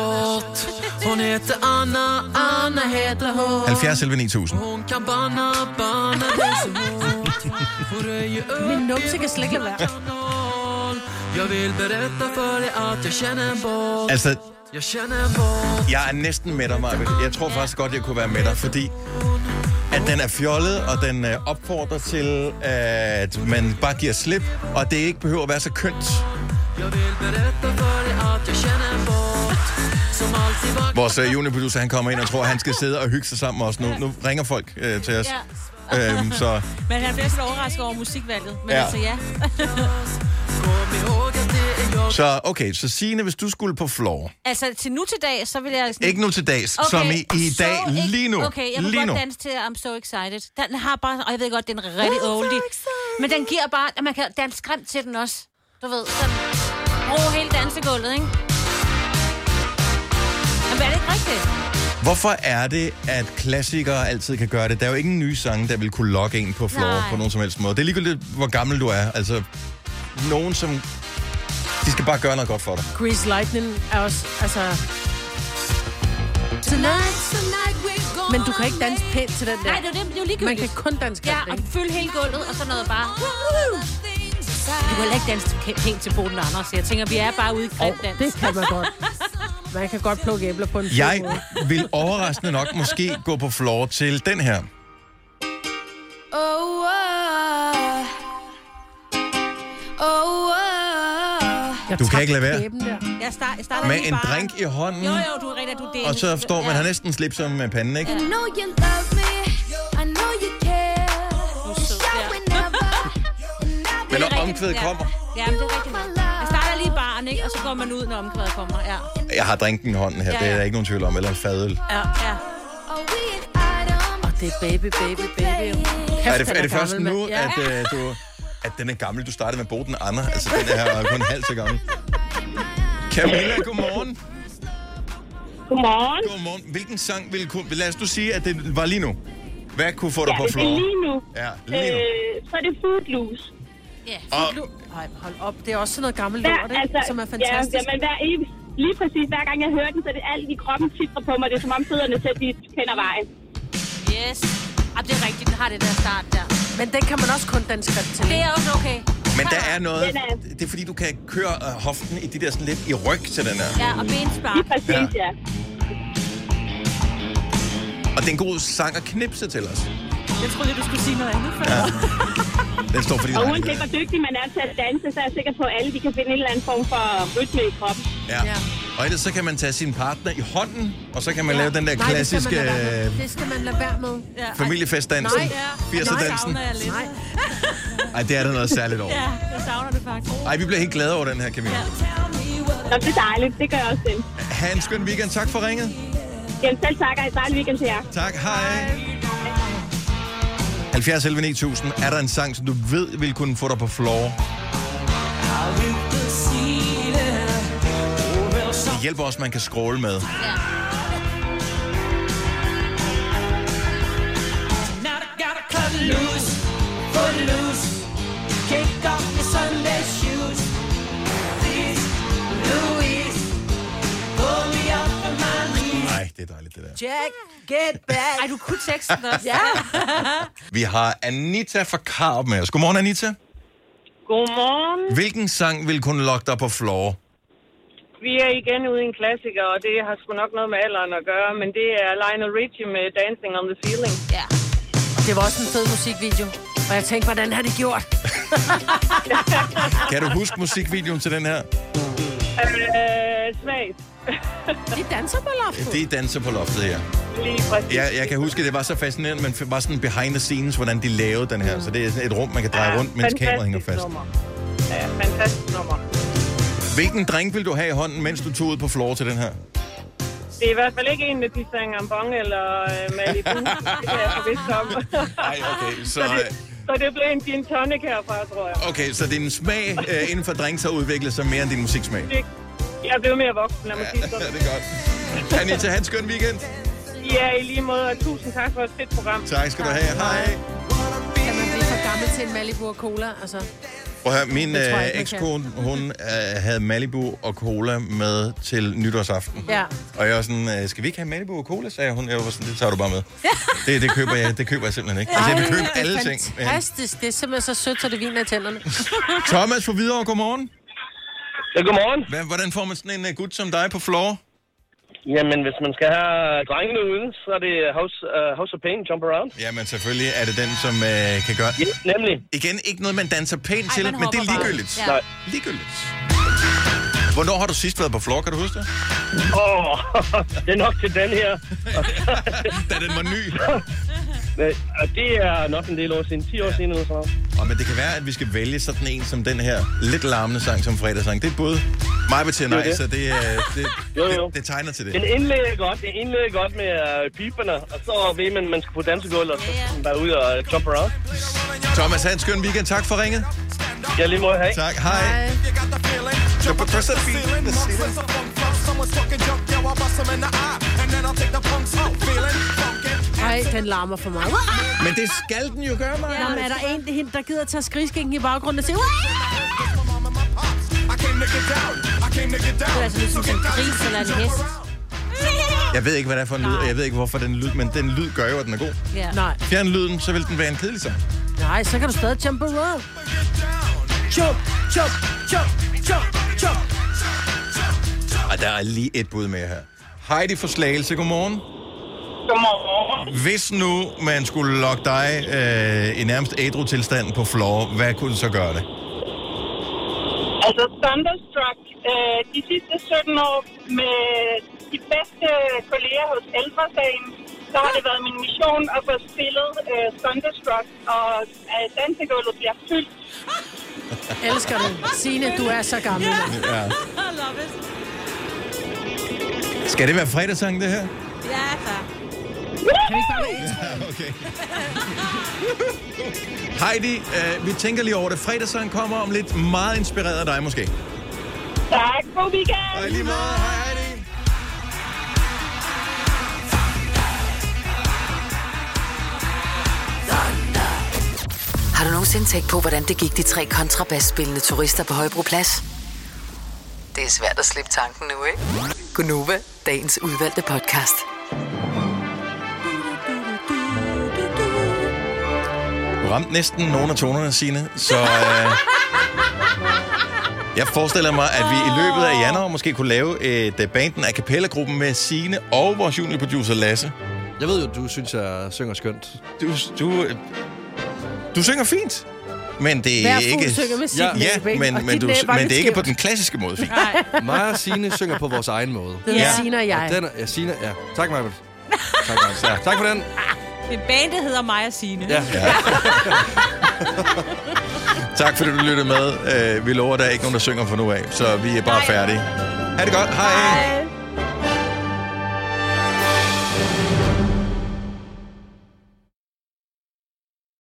70 11 9000. Min numse kan slet ikke være. Altså, jeg er næsten med dig, Maja. Jeg tror faktisk godt, jeg kunne være med dig, fordi at den er fjollet, og den opfordrer til, at man bare giver slip, og det ikke behøver at være så kønt. Vores juniorproducer, han kommer ind og tror, at han skal sidde og hygge sig sammen med os nu. Nu ringer folk til os. Så... Men han bliver så overrasket over musikvalget. Men altså ja. Så okay, så Signe, hvis du skulle på floor. Altså til nu til dag, så vil jeg... Ikke nu til dags, okay, som i dag, lige nu. Okay, jeg kunne godt danse til I'm So Excited. Den har bare, og jeg ved godt, den er rigtig oldie. Men den giver bare, at man kan danse skræmt til den også. Du ved, sådan hele dansegulvet, ikke? Men er det ikke rigtigt? Hvorfor er det, at klassikere altid kan gøre det? Der er jo ingen nye sange, der vil kunne lokke en på floor på nogen som helst måde. Det er ligegyldigt, hvor gammel du er. Altså, nogen som... De skal bare gøre noget godt for dig. Grease Lightning er også, altså... Men du kan ikke danse pænt til den der. Nej, det er jo ligegyldigt. Man kan kun danse grimt, og fylde hele gulvet, og så noget bare... Du kan ikke danse pænt til Boden Anders, så jeg tænker, vi er bare ude i grimt dans. Det kan man godt. Man kan godt plukke æbler på en Jeg vil overraskende nok måske gå på floor til den her. Du kan ikke lade være. Jeg starter med en drink i hånden. Jo, du er rigtig, du er det. Og så står man har næsten slipser med panden, ikke? Men når omkvædet kommer. Ja, men det er rigtigt. Jeg starter lige baren, ikke? Og så går man ud, når omkvædet kommer. Ja. Jeg har drinken i hånden her, det er der ikke nogen tvivl om. Eller en fadøl. Ja. Det er baby. Er det først nu, at den er gammel? Du startede med at bruge den andre. Altså, den er kun halvt så gammel. Camilla, godmorgen. Godmorgen. Hvilken sang ville kunne... Lad os nu sige, at det var lige nu. Hvad kunne få dig på floor? Lige nu. Ja, lige nu. Så er det Footloose. Ja, Footloose. Ej, hold op. Det er også sådan noget gammelt lort, ikke? Som er fantastisk. Ja, men lige præcis hver gang jeg hører den, så er det alt i kroppen titrer på mig. Det er som om fødderne selv, de kender vejen. Yes. Det er rigtigt, den har det der start der. Men den kan man også kun danse til. Det er også okay. Men der er noget... Det er fordi, du kan køre hoften i de der sådan lidt i ryg til den her. Ja, og benspark. Lige præcis, ja. Og det er en god sang at knipse til os. Jeg troede, du skulle sige noget andet før. Ja. Den står for og uanset hvor dygtig man er til at danse, så er jeg sikker på, at alle de kan finde en eller anden form for rytme i kroppen. Ja. Og ellers så kan man tage sin partner i hånden, og så kan man lave den der klassiske... Det skal man lade være med. Familiefestdansen. 80'er-dansen. Ej, det er der noget særligt over. Ja, jeg savner det faktisk. Ej, vi bliver helt glade over den her, Camilla. Ja. Det er dejligt. Det gør jeg også selv. Ha' en skøn weekend. Tak for ringet. Jamen selv tak, og en dejlig weekend til jer. Tak, hej. 70 11 9000. Er der en sang, som du ved vil kunne få dig på floor? Det hjælper også, man kan scrolle med. Nej, det er dejligt, det der. Jack, get back. Ej, du kunne teksten også. Ja. Vi har Anita fra Karup med os. Godmorgen, Anita. Godmorgen. Hvilken sang vil kunne lokke dig på floor? Vi er igen ude i en klassiker, og det har sgu nok noget med alderen at gøre, men det er Lionel Richie med Dancing on the Ceiling. Ja. Og det var også en fed musikvideo. Og jeg tænkte, hvordan har de gjort? Kan du huske musikvideoen til den her? Svagt. De danser på loftet. Det er danser på loftet, ja. Lige præcis. Jeg kan huske, det var så fascinerende, men var sådan behind the scenes, hvordan de lavede den her. Så det er sådan et rum, man kan dreje rundt, mens kameraet hænger fast. Nummer. Ja, fantastisk nummer. Hvilken drink vil du have i hånden, mens du tog ud på floor til den her? Det er i hvert fald ikke en med Pisang Ambon eller Malibu. Det kan jeg forvist om. Nej, okay. Så det blev en gin tonic herfra, tror jeg. Okay, så din smag inden for drinks har udviklet sig mere end din musiksmag? Jeg er blevet mere voksen, lad mig sige sådan. Ja, det er godt. Anita, have en skøn weekend. Ja, i lige måde, og tusind tak for et fedt program. Tak skal du have. Hej. Kan man blive for gammel til en Malibu og cola? Altså... Prøv at høre, min ekskone, hun havde Malibu og cola med til nytårsaften. Ja. Og jeg var sådan, skal vi ikke have Malibu og cola, sagde hun. Jeg var sådan, det tager du bare med. Det køber jeg simpelthen ikke. Altså, jeg vil købe alle ting. Fantastisk. Det er simpelthen så sødt, så det viner i tænderne. Thomas fra Hvidovre, godmorgen. Ja, godmorgen. Hvordan får man sådan en gut som dig på floor? Jamen, hvis man skal have drengene ude, så er det House of Pain, Jump Around. Jamen, selvfølgelig er det den, som kan gøre... Ja, nemlig. Igen, ikke noget, man danser pænt til, men det er ligegyldigt. Ja. Nej. Ligegyldigt. Hvornår har du sidst været på floor, kan du huske det? Det er nok til den her. Da den var ny. Det er nok en del år siden. 10 år siden eller sådan noget. Men det kan være, at vi skal vælge sådan en som den her lidt larmende sang som fredagssang. Det er både mig ved til nej, så det tegner til det. Den indleder godt med piberne, og så ved man skal på dansegulvet, og så skal man bare ud og jump around. Thomas, have en skøn weekend. Tak for ringet. Ja, lige måde. Hej. Tak, hej. Ej, den larmer for mig. Men det skal den jo gøre, mig. Nå, men er der en, der gider tage skridskinken i baggrunden og sige... Det er altså ligesom en gris eller en hest. Jeg ved ikke, hvad det er for en lyd, og jeg ved ikke, hvorfor den lyd, men den lyd gør jo, at den er god. Ja. Nej. Fjern lyden, så vil den være en kedelig sang. Nej, så kan du stadig jump around. Jump, jump, jump, jump, jump. Og der er lige et bud med her. Heidi fra Slagelse, godmorgen. Godmorgen. Hvis nu man skulle lokke dig i nærmest ædru-tilstand på floor, hvad kunne du så gøre det? Altså Thunderstruck, de sidste 17 år med de bedste kolleger hos Ældresagen, så har det været min mission at få spillet Thunderstruck, og dansegulvet bliver fyldt. Elsker du. Signe, du er så gammel. Ja. Skal det være fredagssang, det her? Ja, tak. Kan vi ikke bare være Okay. Heidi, vi tænker lige over det. Fredagssangen kommer om lidt, meget inspireret af dig måske. Tak, god weekend! Og lige meget, hej Heidi. Har du nogensinde tænkt på, hvordan det gik de 3 kontrabasspillende turister på Højbroplads? Det er svært at slippe tanken nu, ikke? Gunova, dagens udvalgte podcast. Du ramte næsten nogle af tonerne, Signe, så jeg forestiller mig, at vi i løbet af januar måske kunne lave et banden a cappella-gruppen med Signe og vores juniorproducer Lasse. Jeg ved jo, du synes, jeg synger skønt. Du synger fint, men det er ikke... synger med Signe. Men det er ikke på den klassiske måde fint. Nej, mig og Signe synger på vores egen måde. Det er Signe og jeg. Signe, ja. Tak, Maja. Tak for den. Det bandet hedder mig og Signe. Ja. Tak fordi du lyttede med. Vi lover, at der er ikke nogen, der synger fra nu af, så vi er bare færdige. Ha' det godt. Hej.